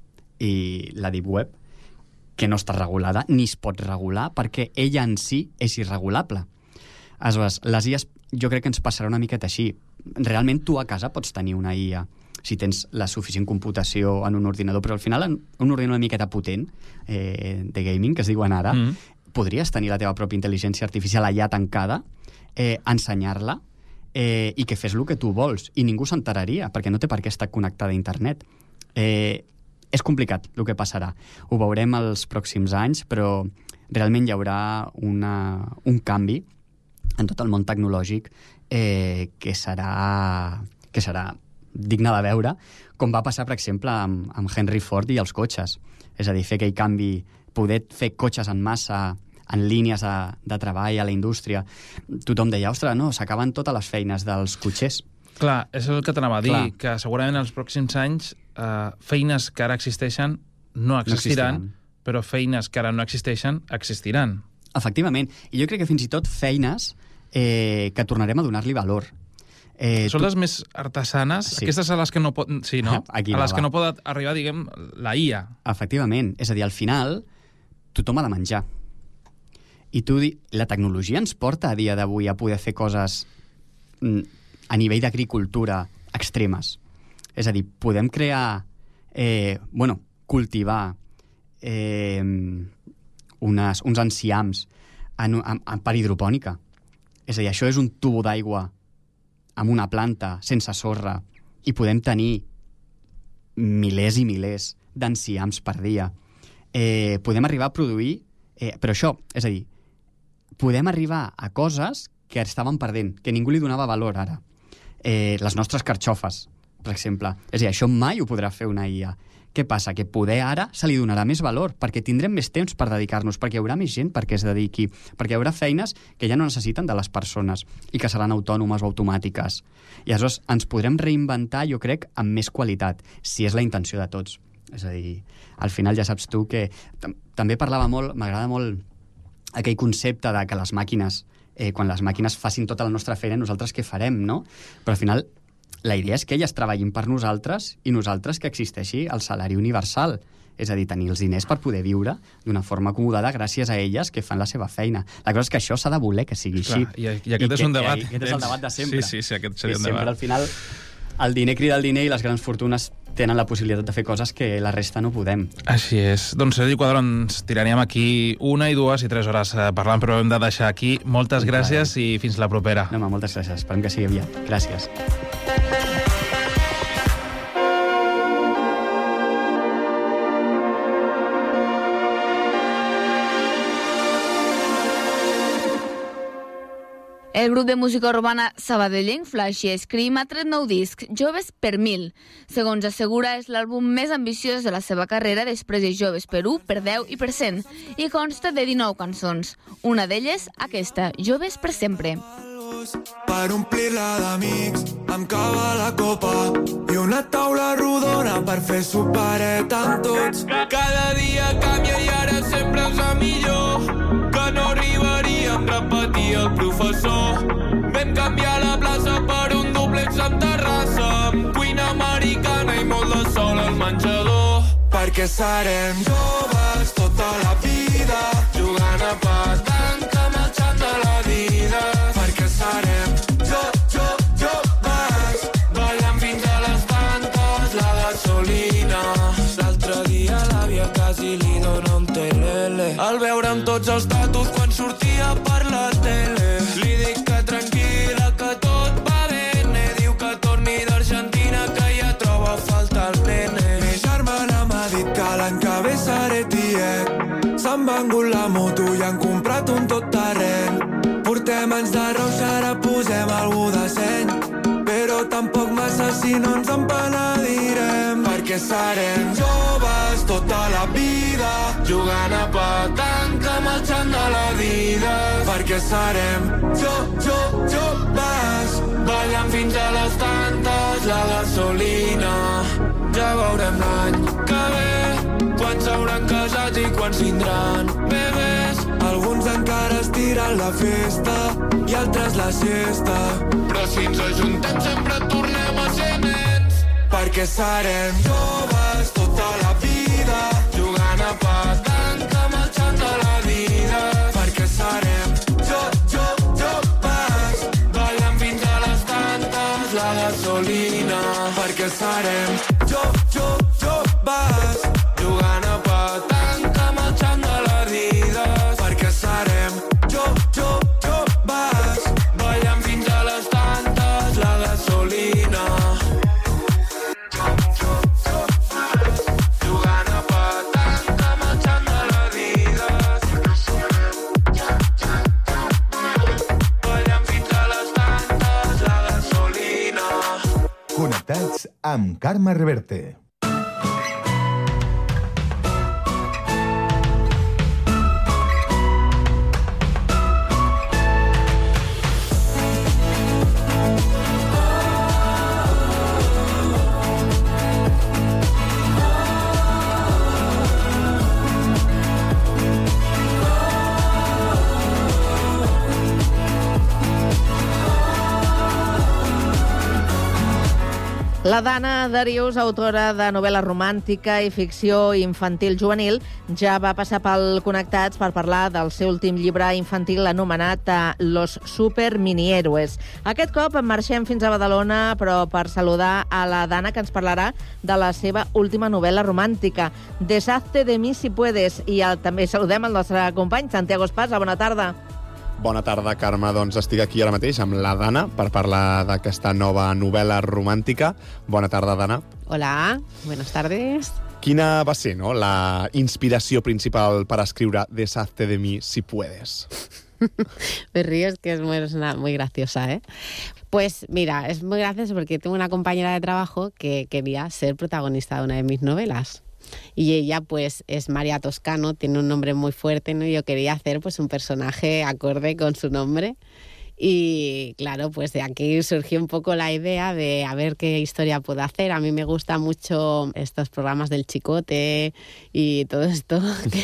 i la Deep Web, que no està regulada, ni es pot regular, perquè ella en si és irregulable. Aleshores, les I As jo crec que ens passarà una miqueta així. Realment tu a casa pots tenir una I A si tens la suficient computació en un ordinador, però al final en un ordinador una miqueta potent, eh, de gaming, que es diuen ara, mm. podries tenir la teva pròpia intel·ligència artificial allà tancada, eh, ensenyar-la eh, i que fes el que tu vols. I ningú s'enteraria, perquè no té per què estar connectada a internet. Eh, és complicat el que passarà. Ho veurem els pròxims anys, però realment hi haurà una, un canvi en tot el món tecnològic eh, que serà que serà digne de veure, com va passar, per exemple, amb, amb Henry Ford i els cotxes. És a dir, fer aquell canvi, poder fer cotxes en massa en línies de, de treball a la indústria. Tothom deia, ostres, no, s'acaben totes les feines dels cotxers. Clar, és el que t'anava a dir, Clar. que segurament en els pròxims anys eh, feines que ara existeixen no existiran, no existiran, però feines que ara no existeixen existiran. Efectivament. I jo crec que fins i tot feines eh, que tornarem a donar-li valor. Eh, Són tu... les més artesanes, sí. Aquestes a les que no pot... Sí, no? Aquí a les va. que no pot arribar, diguem, la I A. Efectivament. És a dir, al final, tothom ha de menjar. I tu, la tecnologia ens porta a dia d'avui a poder fer coses a nivell d'agricultura extremes. És a dir, podem crear, eh, bueno, cultivar eh, unes, uns enciams en, en, en, per hidropònica. És a dir, això és un tubo d'aigua amb una planta, sense sorra, i podem tenir milers i milers d'enciams per dia. Eh, podem arribar a produir... Eh, però això, és a dir, podem arribar a coses que estaven perdent, que ningú li donava valor ara. Eh, les nostres carxofes, per exemple. És a dir, això mai ho podrà fer una I A. Què passa? Que poder ara se li donarà més valor, perquè tindrem més temps per dedicar-nos, perquè hi haurà més gent perquè es dediqui, perquè hi haurà feines que ja no necessiten de les persones i que seran autònomes o automàtiques. I aleshores ens podrem reinventar, jo crec, amb més qualitat, si és la intenció de tots. És a dir, al final ja saps tu que... També parlava molt, m'agrada molt aquell concepte de que les màquines, eh, quan les màquines facin tota la nostra feina, nosaltres què farem, no? Però al final la idea és que elles treballin per nosaltres i nosaltres que existeixi el salari universal. És a dir, tenir els diners per poder viure d'una forma acomodada gràcies a elles que fan la seva feina. La cosa és que això s'ha de voler que sigui Clar, així. I, i aquest I és que, un debat. I aquest és el debat de sempre. Sí, sí, sí, aquest seria que un debat. Sempre, al final, el diner crida el diner i les grans fortunes tenen la possibilitat de fer coses que la resta no podem. Així és. Doncs, Sergi Quadro, ens tiraríem aquí una i dues i tres hores parlant, però hem de deixar aquí. Moltes gràcies i fins la propera. No, home, moltes gràcies. Esperem que sigui aviat. Gràcies. El grup de música urbana sabadellenc Flashy Scream ha tret nou disc, Joves per Mil. Segons assegura, és l'àlbum més ambiciós de la seva carrera després de Joves per u, per deu i per cent, i consta de dinou cançons. Una d'elles, aquesta, Joves per sempre. Per omplir-la d'amics, amb cava a la copa i una taula rodona per fer superet amb tots. Cada dia canvia i ara sempre és el millor, que no arribaríem a repetir el professor. Vam canviar la plaça per un duplex amb terrassa, amb cuina americana i molt de sol al menjador. Perquè serem joves tota la vida, jugant a petanca, marxant de la vida. Perquè serem jo, jo, joves, ballant fins a les tantes, la gasolina. L'altre dia l'àvia quasi li dona un telele al veure amb tots els tatus quan sortia per la tele. Li dic que tranquil·la, que tot va bene. Diu que torni d'Argentina, que ja troba a faltar el nene. Mi germana m'ha dit que l'any que ve seré tiet. S'han vengut la moto i han comprat un tot terreny. Portem anys de roxa, ara posem algú de seny. Però tampoc massa si no ens en penedirem. Perquè serem joves tota la vida, jugant a petanca, marxant de la vida. Perquè serem jo, jo, joves, ballant fins a les tantes, la gasolina. Ja veurem l'any que ve, quan s'hauran casat i quan tindran bebès. Alguns encara estiren la festa i altres la siesta. Però si ens ajuntem sempre tornem a ser nens. Perquè serem joves tota la vida, jugant a petanca, marxant de la vida. Perquè serem jo, jo, joves, ballant fins a les tantes, la gasolina. Perquè serem jo, jo, joves, jugant a petanca, marxant de la vida. Perquè serem jo, jo, joves, ballant fins a les tantes, la gasolina. Jo, jo, joves, jugant a petanca, marxant de la vida. Ballant fins a les tantes, la gasolina. Connectats amb Carme Reverte. La Dana Darius, autora de novel·la romàntica i ficció infantil juvenil, ja va passar pel Connectats per parlar del seu últim llibre infantil anomenat Los Super Minihéroes. Aquest cop marxem fins a Badalona, però per saludar a la Dana, que ens parlarà de la seva última novel·la romàntica, Deshazte de mí si puedes. I el, també saludem el nostre company, Santiago Espasa. Bona tarda. Bona tarda, Carme. Doncs estic aquí ara mateix amb la Dana per parlar d'aquesta nova novel·la romàntica. Bona tarda, Dana. Hola, buenas tardes. Quina va ser, no, la inspiració principal para escriure Deshazte de mí si puedes? Me río, es que es muy, es una, muy graciosa, ¿eh? Pues mira, es muy gracioso porque tengo una compañera de trabajo que quería ser protagonista de una de mis novelas. Y ella, pues, es María Toscano, tiene un nombre muy fuerte, ¿no? Y yo quería hacer, pues, un personaje acorde con su nombre. Y, claro, pues de aquí surgió un poco la idea de a ver qué historia puedo hacer. A mí me gustan mucho estos programas del Chicote y todo esto.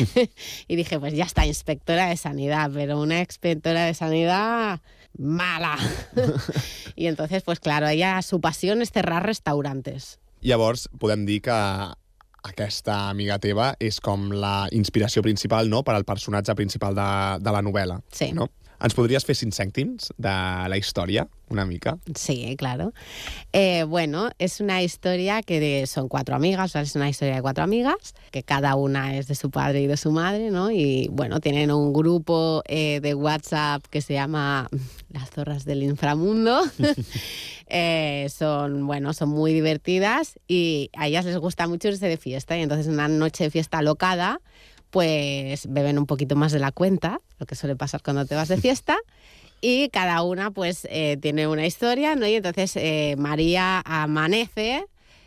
Y dije, pues ya está, inspectora de sanidad, pero una inspectora de sanidad mala. Y entonces, pues claro, ella, su pasión es cerrar restaurantes. Llavors, podem dir que aquesta amiga teva és com la inspiració principal, no?, per al personatge principal de, de la novel·la. Sí. No? ¿Ens podries fer cinc cèntims de la historia, una mica? Sí, claro. Eh, bueno, es una historia que de, son cuatro amigas, o sea, es una historia de cuatro amigas, que cada una es de su padre y de su madre, ¿no? Y, bueno, tienen un grupo eh, de WhatsApp que se llama Las Zorras del Inframundo. eh, son, bueno, son muy divertidas y a ellas les gusta mucho irse de fiesta. Y entonces una noche de fiesta alocada, pues beben un poquito más de la cuenta, lo que suele pasar cuando te vas de fiesta, y cada una pues eh, tiene una historia, ¿no? Y entonces eh, María amanece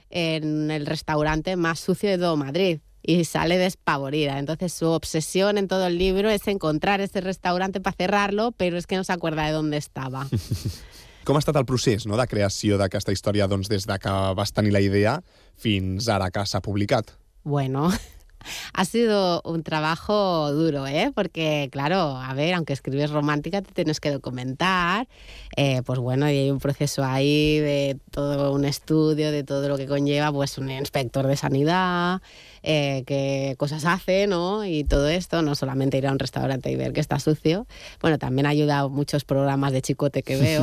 en el restaurante más sucio de todo Madrid y sale despavorida. Entonces su obsesión en todo el libro es encontrar ese restaurante para cerrarlo, però és que no s'acuerda de dónde estava. Com ha estat el procés, no?, de creació d'aquesta història, doncs, des de que vas tenir la idea fins ara que s'ha publicat? Bueno, ha sido un trabajo duro, ¿eh? Porque, claro, a ver, aunque escribes romántica, te tienes que documentar. Eh, pues bueno, y hay un proceso ahí de todo un estudio, de todo lo que conlleva, pues un inspector de sanidad, eh, qué cosas hace, ¿no? Y todo esto, no solamente ir a un restaurante y ver que está sucio. Bueno, también ha ayudado muchos programas de chicote que veo.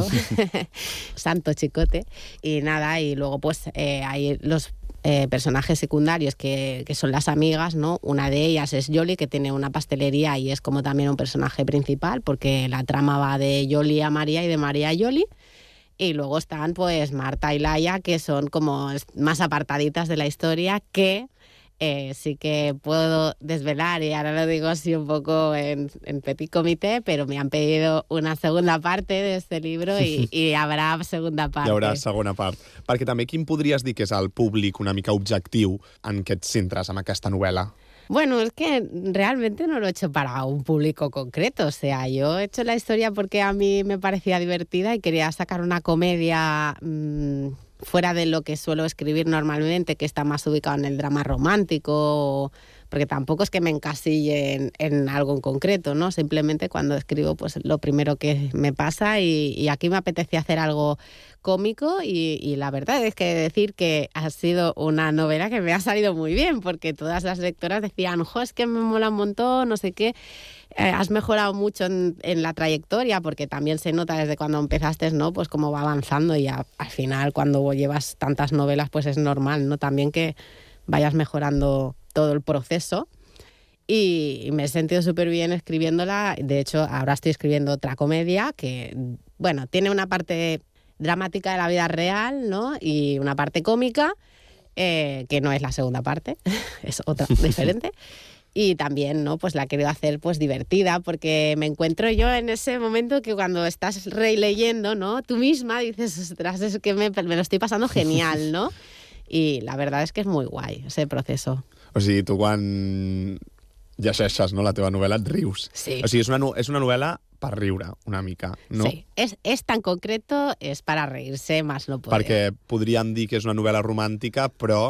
Santo chicote. Y nada, y luego pues eh, hay los Eh, personajes secundarios que, que son las amigas, ¿no? Una de ellas es Yoli, que tiene una pastelería y es como también un personaje principal, porque la trama va de Yoli a María y de María a Yoli. Y luego están pues Marta y Laia, que son como más apartaditas de la historia, que eh, sí que puedo desvelar, y ahora lo digo así un poco en, en petit comité, pero me han pedido una segunda parte de este libro y, y habrá segunda parte. Hi haurà segona part. Perquè també quin podries dir que és el públic una mica objectiu en què et centres amb aquesta novel·la? Bueno, es que realmente no lo he hecho para un público concreto. O sea, yo he hecho la historia porque a mí me parecía divertida y quería sacar una comedia mmm, fuera de lo que suelo escribir normalmente, que está más ubicado en el drama romántico, porque tampoco es que me encasille en, en algo en concreto, ¿no? Simplemente cuando escribo, pues lo primero que me pasa, y, y aquí me apetecía hacer algo cómico, y, y la verdad es que decir que ha sido una novela que me ha salido muy bien, porque todas las lectoras decían, jo, es que me mola un montón, no sé qué, eh, has mejorado mucho en, en la trayectoria, porque también se nota desde cuando empezaste, ¿no? Pues cómo va avanzando, y a, al final cuando llevas tantas novelas, pues es normal, ¿no? También que vayas mejorando todo el proceso. Y me he sentido súper bien escribiéndola. De hecho, ahora estoy escribiendo otra comedia que, bueno, tiene una parte dramática de la vida real, ¿no? Y una parte cómica, eh, que no es la segunda parte, es otra diferente. Y también, ¿no? Pues la he querido hacer pues divertida, porque me encuentro yo en ese momento que cuando estás releyendo, ¿no? Tú misma dices, ostras, es que me, me lo estoy pasando genial, ¿no? Y la verdad es que es muy guai ese proceso. O sigui, tu quan llegeixes, no, la teva novel·la et rius. Sí. O sigui, és una, és una novel·la per riure una mica, no? Sí, es, es tan concreto, es para reírse más no poder. Perquè podríem dir que és una novel·la romàntica, però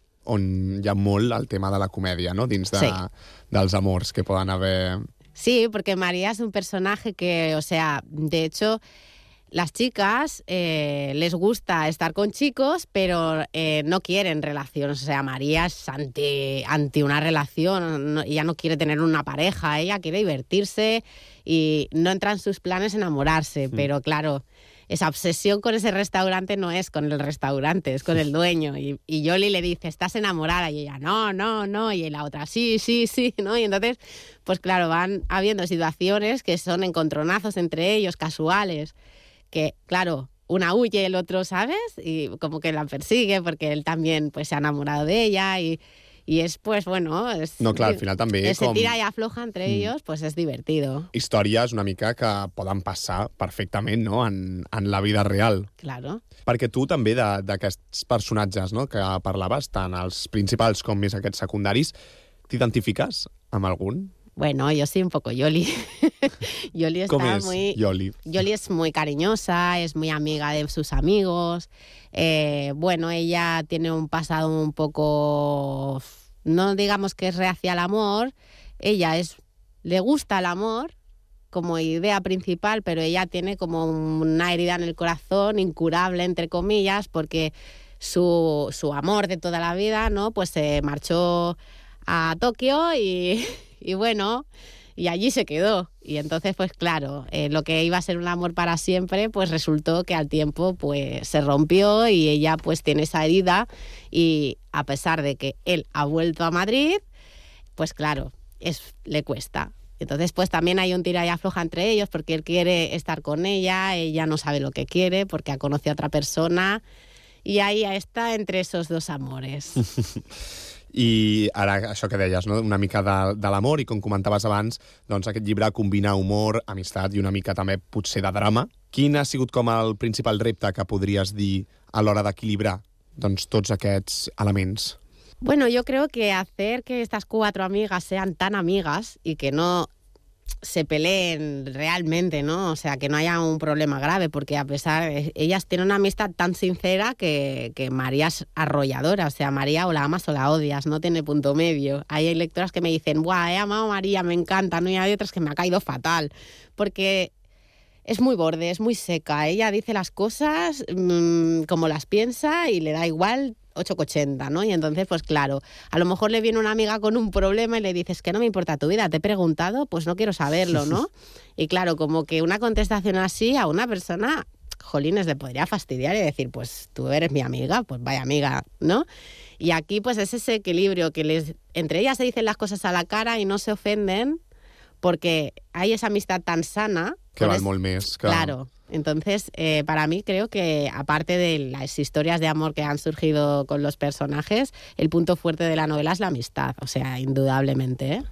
on hi ha molt el tema de la comèdia, no? Dins de, sí. dels amors que poden haver... Sí, porque María es un personaje que, o sea, de hecho, las chicas eh, les gusta estar con chicos, pero eh, no quieren relaciones. O sea, María es anti, anti una relación, no, ella no quiere tener una pareja, ella quiere divertirse y no entra en sus planes enamorarse, mm. pero claro, esa obsesión con ese restaurante no es con el restaurante, es con el dueño. Y, y Yoli le dice, ¿estás enamorada? Y ella, no, no, no. Y la otra, sí, sí, sí, ¿no? Y entonces, pues claro, van habiendo situaciones que son encontronazos entre ellos, casuales, que, claro, una huye, el otro, ¿sabes? Y como que la persigue porque él también pues se ha enamorado de ella y, y es, pues, bueno... Es, no, clar, al final també... Ese com... tira i afloja entre mm. ellos, pues es divertido. Històries una mica que poden passar perfectament, no?, en, en la vida real. Claro. Perquè tu també d'aquests personatges, no?, que parlaves, tant els principals com més aquests secundaris, t'identifiques amb algun? Bueno, yo soy un poco Yoli. Yoli está ¿Cómo es muy... Yoli? Yoli es muy cariñosa, es muy amiga de sus amigos. Eh, bueno, ella tiene un pasado un poco... No digamos que es reacia al amor. Ella es le gusta el amor como idea principal, pero ella tiene como una herida en el corazón incurable, entre comillas, porque su, su amor de toda la vida, ¿no? Pues se marchó a Tokio y... Y bueno, y allí se quedó. Y entonces, pues claro, eh, lo que iba a ser un amor para siempre, pues resultó que al tiempo pues se rompió y ella pues tiene esa herida. Y a pesar de que él ha vuelto a Madrid, pues claro, es, le cuesta. Entonces, pues también hay un tira y afloja entre ellos porque él quiere estar con ella, ella no sabe lo que quiere porque ha conocido a otra persona. Y ahí está entre esos dos amores. I ara, això que deies, no? Una mica de, de l'amor, i com comentaves abans, doncs aquest llibre combina humor, amistat i una mica també potser de drama. Quin ha sigut com el principal repte que podries dir a l'hora d'equilibrar doncs, tots aquests elements? Bueno, yo creo que hacer que estas cuatro amigas sean tan amigas y que no se peleen realmente, ¿no? O sea, que no haya un problema grave, porque a pesar, ellas tienen una amistad tan sincera que, que María es arrolladora, o sea, María o la amas o la odias, no tiene punto medio. Hay lectoras que me dicen, ¡buah, he amado a María, me encanta!, ¿no? Y hay otras que me ha caído fatal, porque es muy borde, es muy seca. Ella dice las cosas mmm, como las piensa y le da igual ocho ochenta, ¿no? Y entonces, pues claro, a lo mejor le viene una amiga con un problema y le dices que no me importa tu vida, te he preguntado, pues no quiero saberlo, ¿no? Y claro, como que una contestación así a una persona, jolines, le podría fastidiar y decir, pues tú eres mi amiga, pues vaya amiga, ¿no? Y aquí pues es ese equilibrio que les, entre ellas se dicen las cosas a la cara y no se ofenden porque hay esa amistad tan sana. Que val molt més. Que... Claro. Entonces, eh, para mí creo que, aparte de las historias de amor que han surgido con los personajes, el punto fuerte de la novela es la amistad, o sea, indudablemente. ¿eh?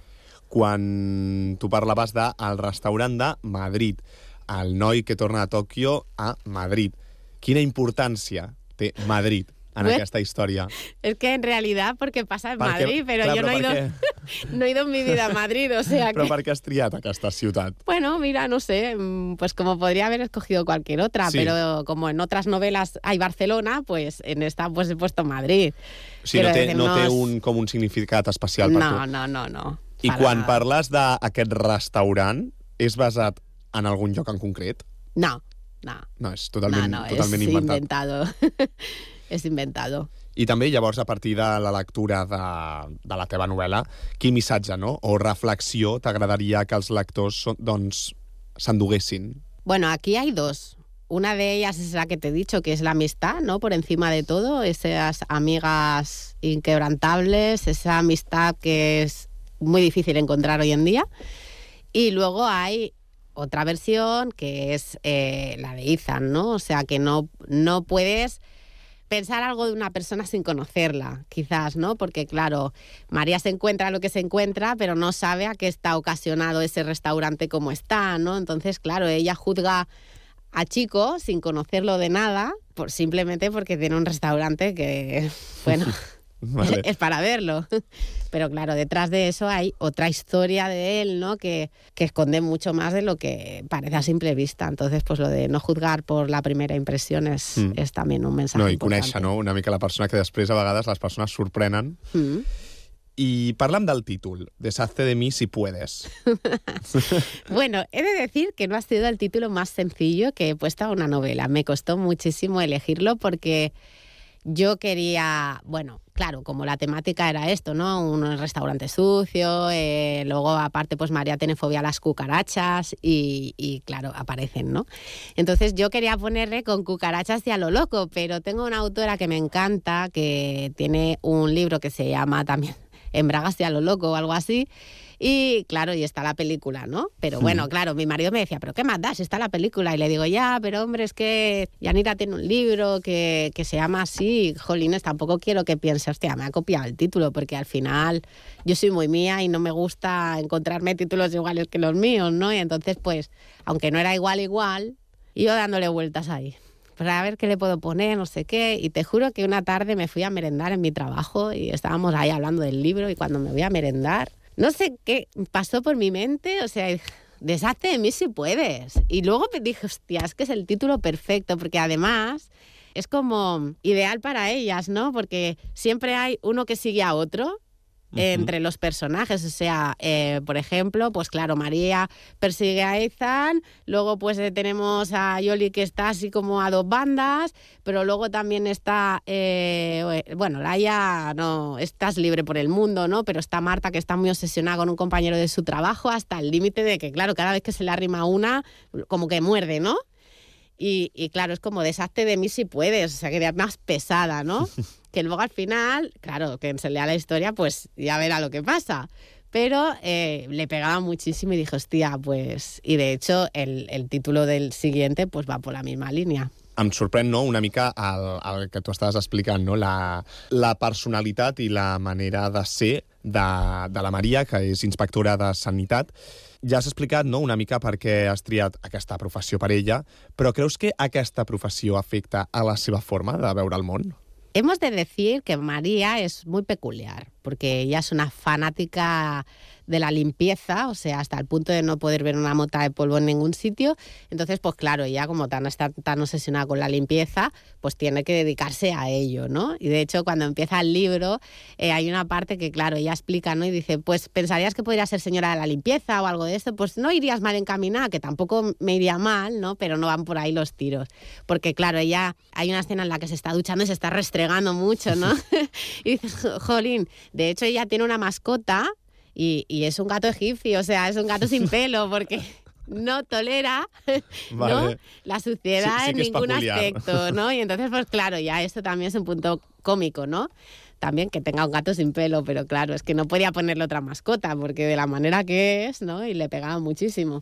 Quan tu parlaves del restaurant de Madrid, el noi que torna a Tòquio a Madrid, quina importància té Madrid en Bueno, aquesta història? Es que en realidad porque pasa en Perquè- Madrid, pero clar, yo no he, però ido, no he ido en mi vida a Madrid, o sea que... Però per què has triat aquesta ciutat? Bueno, mira, no sé, mm, pues como podría haber escogido cualquier otra, Sí. pero como en otras novelas hay Barcelona, pues en esta pues he puesto Madrid. O sigui, no Quiero té, decir, no no té es- un, com un significat especial per tu. No, no, no, no. I para quan nada. parles d'aquest restaurant, és basat en algun lloc en concret? No, no. No, és totalment, no, no, totalment es inventat. inventado. Es inventado. I també, llavors, a partir de la lectura de, de la teva novel·la, quin missatge, no?, o reflexió t'agradaria que els lectors so- doncs s'enduguessin? Bueno, aquí hay dos. Una de ellas es la que te he dicho, que es la amistad, ¿no? Por encima de todo, esas amigas inquebrantables, esa amistad que es muy difícil encontrar hoy en día. Y luego hay otra versión que es eh, la de Ethan, ¿no? O sea, que no, no puedes pensar algo de una persona sin conocerla, quizás, ¿no? Porque, claro, María se encuentra lo que se encuentra, pero no sabe a qué está ocasionado ese restaurante como está, ¿no? Entonces, claro, ella juzga a Chico sin conocerlo de nada, por, simplemente porque tiene un restaurante que, bueno, Vale. es para verlo. Pero claro, detrás de eso hay otra historia de él, ¿no? Que, que esconde mucho más de lo que parece a simple vista. Entonces, pues lo de no juzgar por la primera impresión es, Mm. es también un mensaje No, i importante. conèixer, no?, una mica la persona que després, a vegades, les persones sorprenen. Mm. I parla'm del títol, Deshazte de mí si puedes. Bueno, he de decir que no ha sido el título más sencillo que he puesto a una novela. Me costó muchísimo elegirlo porque yo quería, bueno, claro, como la temática era esto, ¿no? Un restaurante sucio, eh, luego aparte pues María tiene fobia a las cucarachas y, y claro, aparecen, ¿no? Entonces yo quería ponerle con cucarachas y a lo loco, pero tengo una autora que me encanta, que tiene un libro que se llama también En bragas y a lo loco o algo así. Y claro, y está la película, ¿no? Pero bueno, claro, mi marido me decía, ¿pero qué más da si está la película? Y le digo, ya, pero hombre, es que Yanira tiene un libro que, que se llama así, jolines, tampoco quiero que piense, hostia, me ha copiado el título, porque al final yo soy muy mía y no me gusta encontrarme títulos iguales que los míos, ¿no? Y entonces, pues, aunque no era igual, igual, iba dándole vueltas ahí. Para ver qué le puedo poner, no sé qué. Y te juro que una tarde me fui a merendar en mi trabajo y estábamos ahí hablando del libro y cuando me voy a merendar, no sé qué pasó por mi mente, o sea, deshazte de mí si puedes. Y luego me dije, hostia, es que es el título perfecto, porque además es como ideal para ellas, ¿no? Porque siempre hay uno que sigue a otro eh, entre los personajes, o sea, eh, por ejemplo, pues claro, María persigue a Ethan, luego pues eh, tenemos a Yoli que está así como a dos bandas, pero luego también está, eh, bueno, Laia, no, estás libre por el mundo, ¿no? Pero está Marta que está muy obsesionada con un compañero de su trabajo hasta el límite de que, claro, cada vez que se le arrima una, como que muerde, ¿no? Y, y claro, es como deshazte de mí si puedes, o sea, que era más pesada, ¿no? Que luego al final, claro, que se lea la historia, pues ya verá lo que pasa. Pero eh, le pegaba muchísimo y dije, hostia, pues... Y de hecho, el, el título del siguiente pues va por la misma línea. em sorprèn, no?, una mica el, el que tu estàs explicant, no?, la, la personalitat i la manera de ser de, de la Maria, que és inspectora de Sanitat. Ja has explicat, no?, una mica per què has triat aquesta professió per ella, però creus que aquesta professió afecta a la seva forma de veure el món? Hemos de decir que María es muy peculiar, porque ella es una fanática de la limpieza, o sea, hasta el punto de no poder ver una mota de polvo en ningún sitio. Entonces, pues claro, ella como tan, está tan obsesionada con la limpieza, pues tiene que dedicarse a ello, ¿no? Y de hecho, cuando empieza el libro, eh, hay una parte que, claro, ella explica, ¿no? Y dice, pues pensarías que podría ser señora de la limpieza o algo de esto, pues no irías mal encaminada, que tampoco me iría mal, ¿no? Pero no van por ahí los tiros. Porque, claro, ella, hay una escena en la que se está duchando y se está restregando mucho, ¿no? Y dices, jolín, de hecho ella tiene una mascota y, y es un gato egipcio, o sea, es un gato sin pelo, porque no tolera vale. ¿no? la suciedad sí, sí en ningún aspecto, ¿no? Y entonces, pues claro, ya esto también es un punto cómico, ¿no? También que tenga un gato sin pelo, pero claro, es que no podía ponerle otra mascota, porque de la manera que es, ¿no? Y le pegaba muchísimo.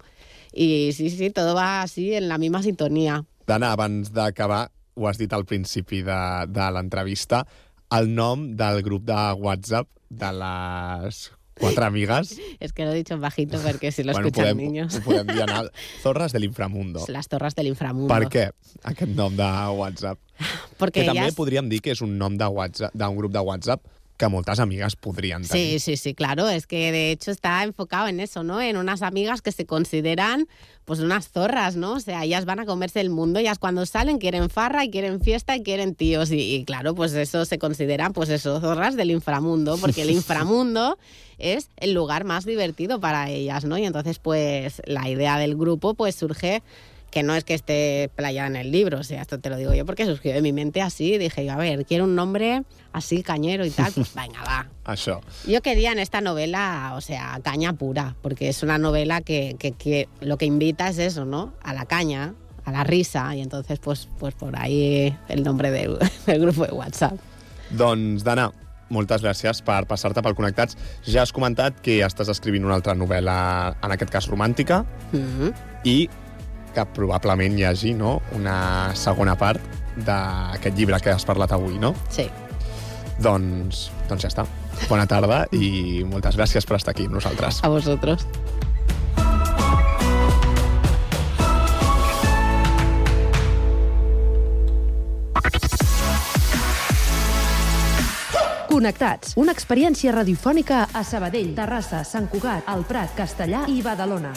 Y sí, sí, todo va así, en la misma sintonía. Dana, abans d'acabar, ho has dit al principi de, de l'entrevista, el nom del grup de WhatsApp de les quatre amigues... Es que lo he dicho bajito porque si lo bueno, escuchan podem, niños. Ho podem dir anar. Zorras del Inframundo. Les Torres del Inframundo. Per què aquest nom de WhatsApp? Porque que també ellas... podríem dir que és un nom de WhatsApp, d'un grup de WhatsApp que moltes amigues podrien Sí, tenir. sí, sí, claro. Es que de hecho está enfocado en eso, ¿no? En unas amigas que se consideran pues unas zorras, ¿no? O sea, ellas van a comerse el mundo, ellas cuando salen quieren farra y quieren fiesta y quieren tíos. Y, y claro, pues eso se consideran, pues eso, zorras del inframundo, porque el inframundo es el lugar más divertido para ellas, ¿no? Y entonces, pues, la idea del grupo, pues, surge... que no es que esté playada en el libro, o sea, esto te lo digo yo porque surgió de mi mente así, dije yo, a ver, quiero un nombre así cañero y tal, pues venga, va. Això. Yo quería en esta novela, o sea, caña pura, porque es una novela que, que, que lo que invita es eso, ¿no? A la caña, a la risa, y entonces, pues, pues por ahí el nombre del, del grupo de WhatsApp. Doncs, Dana, moltes gràcies per passar-te pel Connectats. Ja has comentat que estàs escrivint una altra novel·la, en aquest cas romàntica, Mm-hmm. i que probablement hi hagi, no?, una segona part d'aquest llibre que has parlat avui, no? Sí. Doncs, doncs ja està. Bona tarda i moltes gràcies per estar aquí amb nosaltres. A vosotros. Connectats, una experiència radiofònica a Sabadell, Terrassa, Sant Cugat, El Prat, Castellà i Badalona.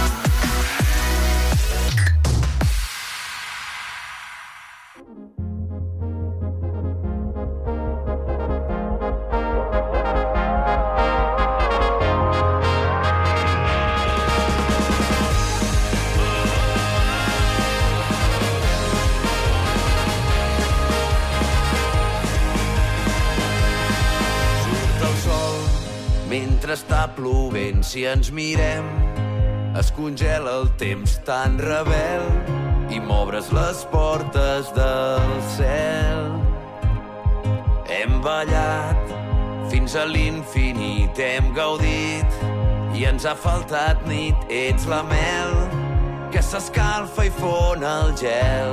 Mentre està plovent, si ens mirem, es congela el temps tan rebel i m'obres les portes del cel. Hem ballat fins a l'infinit, hem gaudit i ens ha faltat nit. Ets la mel que s'escalfa i fon el gel.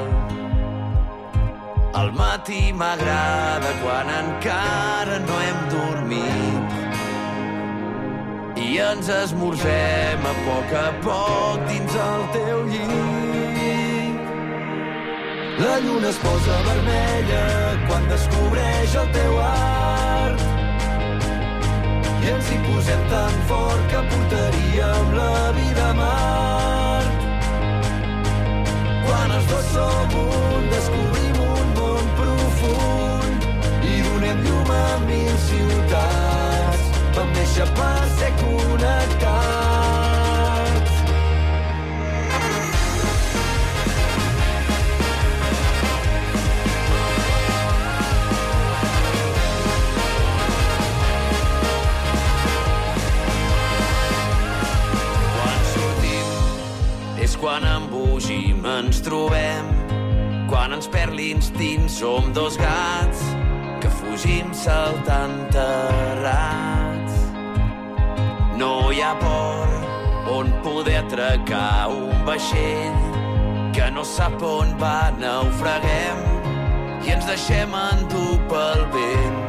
Al matí m'agrada quan encara no hem dormit i ens esmorzem a poc a poc dins el teu llit. La lluna es posa vermella quan descobreix el teu art i ens hi posem tan fort que portaríem la vida a Mart. Quan els dos som un, descobrim un món profund i donem llum a mil ciutats. Vam néixer per ser connectats. Quan sortim és quan embogim, ens trobem. Quan ens perd l'instint som dos gats que fugim saltant terrats. No hi ha port on poder atracar un vaixell que no sap on va, naufraguem i ens deixem endur pel vent.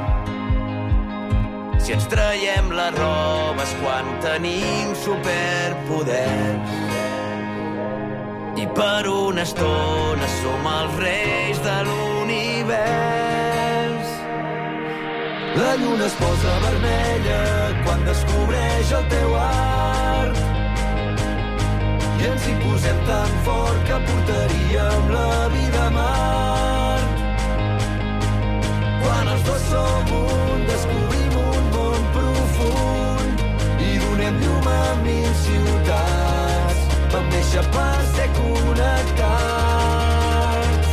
Si ens traiem la roba és quan tenim superpoders. I per una estona som els reis de l'univers. La lluna es posa vermella quan descobreix el teu art. I ens hi posem tan fort que portaríem la vida a mar. Quan els dos som un, descobrim un món profund i donem llum a mil ciutats. Vam néixer per ser connectats.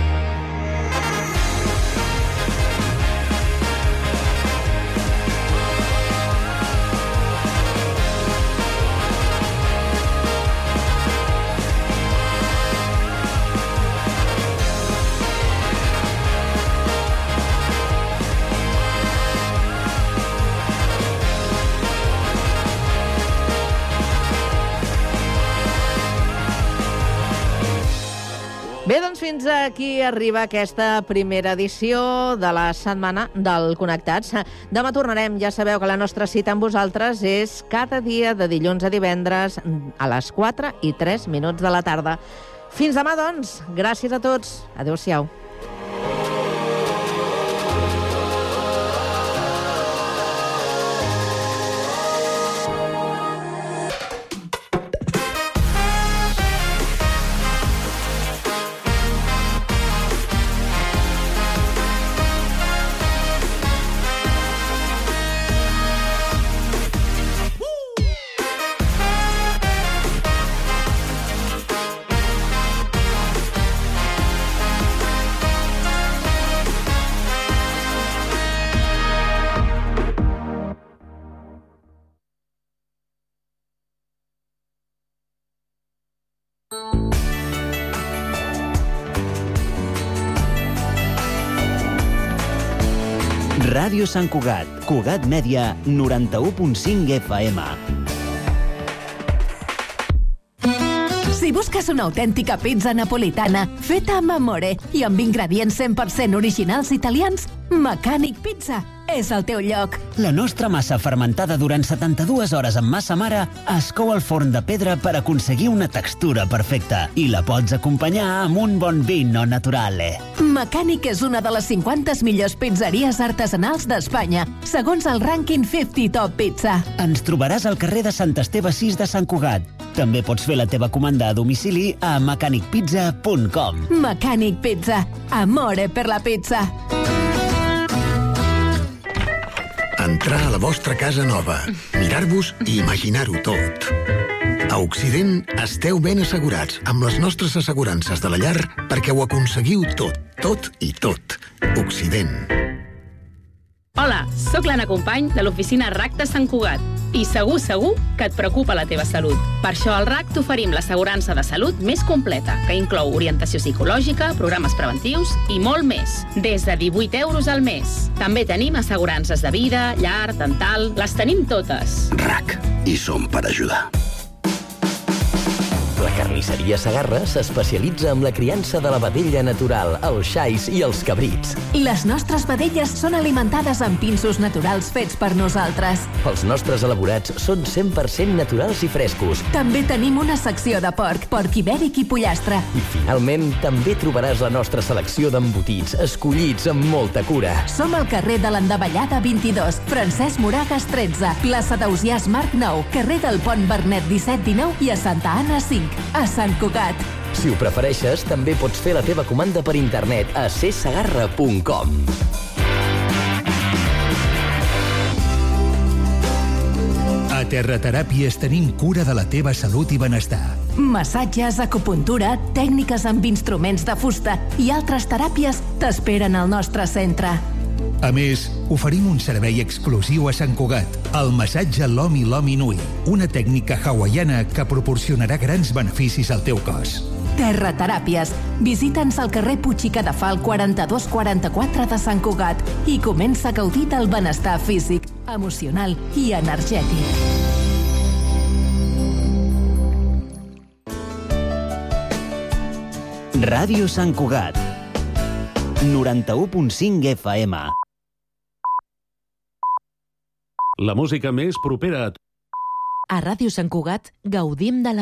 Bé, doncs fins aquí arriba aquesta primera edició de la setmana del Connectats. Demà tornarem, ja sabeu que la nostra cita amb vosaltres és cada dia de dilluns a divendres a les quatre i tres minuts de la tarda. Fins demà, doncs. Gràcies a tots. Adéu-siau. Ràdio Sant Cugat, Cugat Mèdia, noranta-u punt cinc F M. Si busques una autèntica pizza napolitana feta amb amore i amb ingredients cent per cent originals italians, Mecànic Pizza és el teu lloc. La nostra massa fermentada durant setanta-dues hores amb massa mare es cou al forn de pedra per aconseguir una textura perfecta i la pots acompanyar amb un bon vino naturale. Mecànic és una de les cinquanta millors pizzeries artesanals d'Espanya, segons el rànquing cinquanta Top Pizza. Ens trobaràs al carrer de Sant Esteve sis de Sant Cugat. També pots fer la teva comanda a domicili a mecànic pizza punt com. Mecànic Pizza. Amore per la pizza. Entrar a la vostra casa nova, mirar-vos i imaginar-ho tot. A Occident esteu ben assegurats amb les nostres assegurances de la llar perquè ho aconseguiu tot, tot i tot. Occident. Hola, sóc l'Anna Company de l'oficina R A C de Sant Cugat i segur, segur que et preocupa la teva salut. Per això al R A C t'oferim l'assegurança de salut més completa, que inclou orientació psicològica, programes preventius i molt més, des de divuit euros al mes. També tenim assegurances de vida, llar, dental, les tenim totes. R A C, hi som per ajudar. La carnisseria Segarra s'especialitza en la criança de la vedella natural, els xais i els cabrits. Les nostres vedelles són alimentades amb pinsos naturals fets per nosaltres. Els nostres elaborats són cent per cent naturals i frescos. També tenim una secció de porc, porc ibèric i pollastre. I finalment també trobaràs la nostra selecció d'embotits, escollits amb molta cura. Som al carrer de l'Endavellada vint-i-dos, Francesc Moragas tretze, plaça d'Ausiàs Marc nou, carrer del Pont Vernet disset dinou i a Santa Anna cinc. A Sant Cugat. Si ho prefereixes, també pots fer la teva comanda per internet a c segarra punt com. A Terrateràpies tenim cura de la teva salut i benestar. Massatges, acupuntura, tècniques amb instruments de fusta i altres teràpies t'esperen al nostre centre. A més, oferim un servei exclusiu a Sant Cugat, el massatge Lomi Lomi Nui, una tècnica hawaiana que proporcionarà grans beneficis al teu cos. Terrateràpies. Visita'ns al carrer Puig i Cadafal quaranta-dos quaranta-quatre de Sant Cugat i comença a gaudir del benestar físic, emocional i energètic. Ràdio Sant Cugat. noranta-u punt cinc F M. La música més propera a tu. A Ràdio Sant Cugat gaudim de la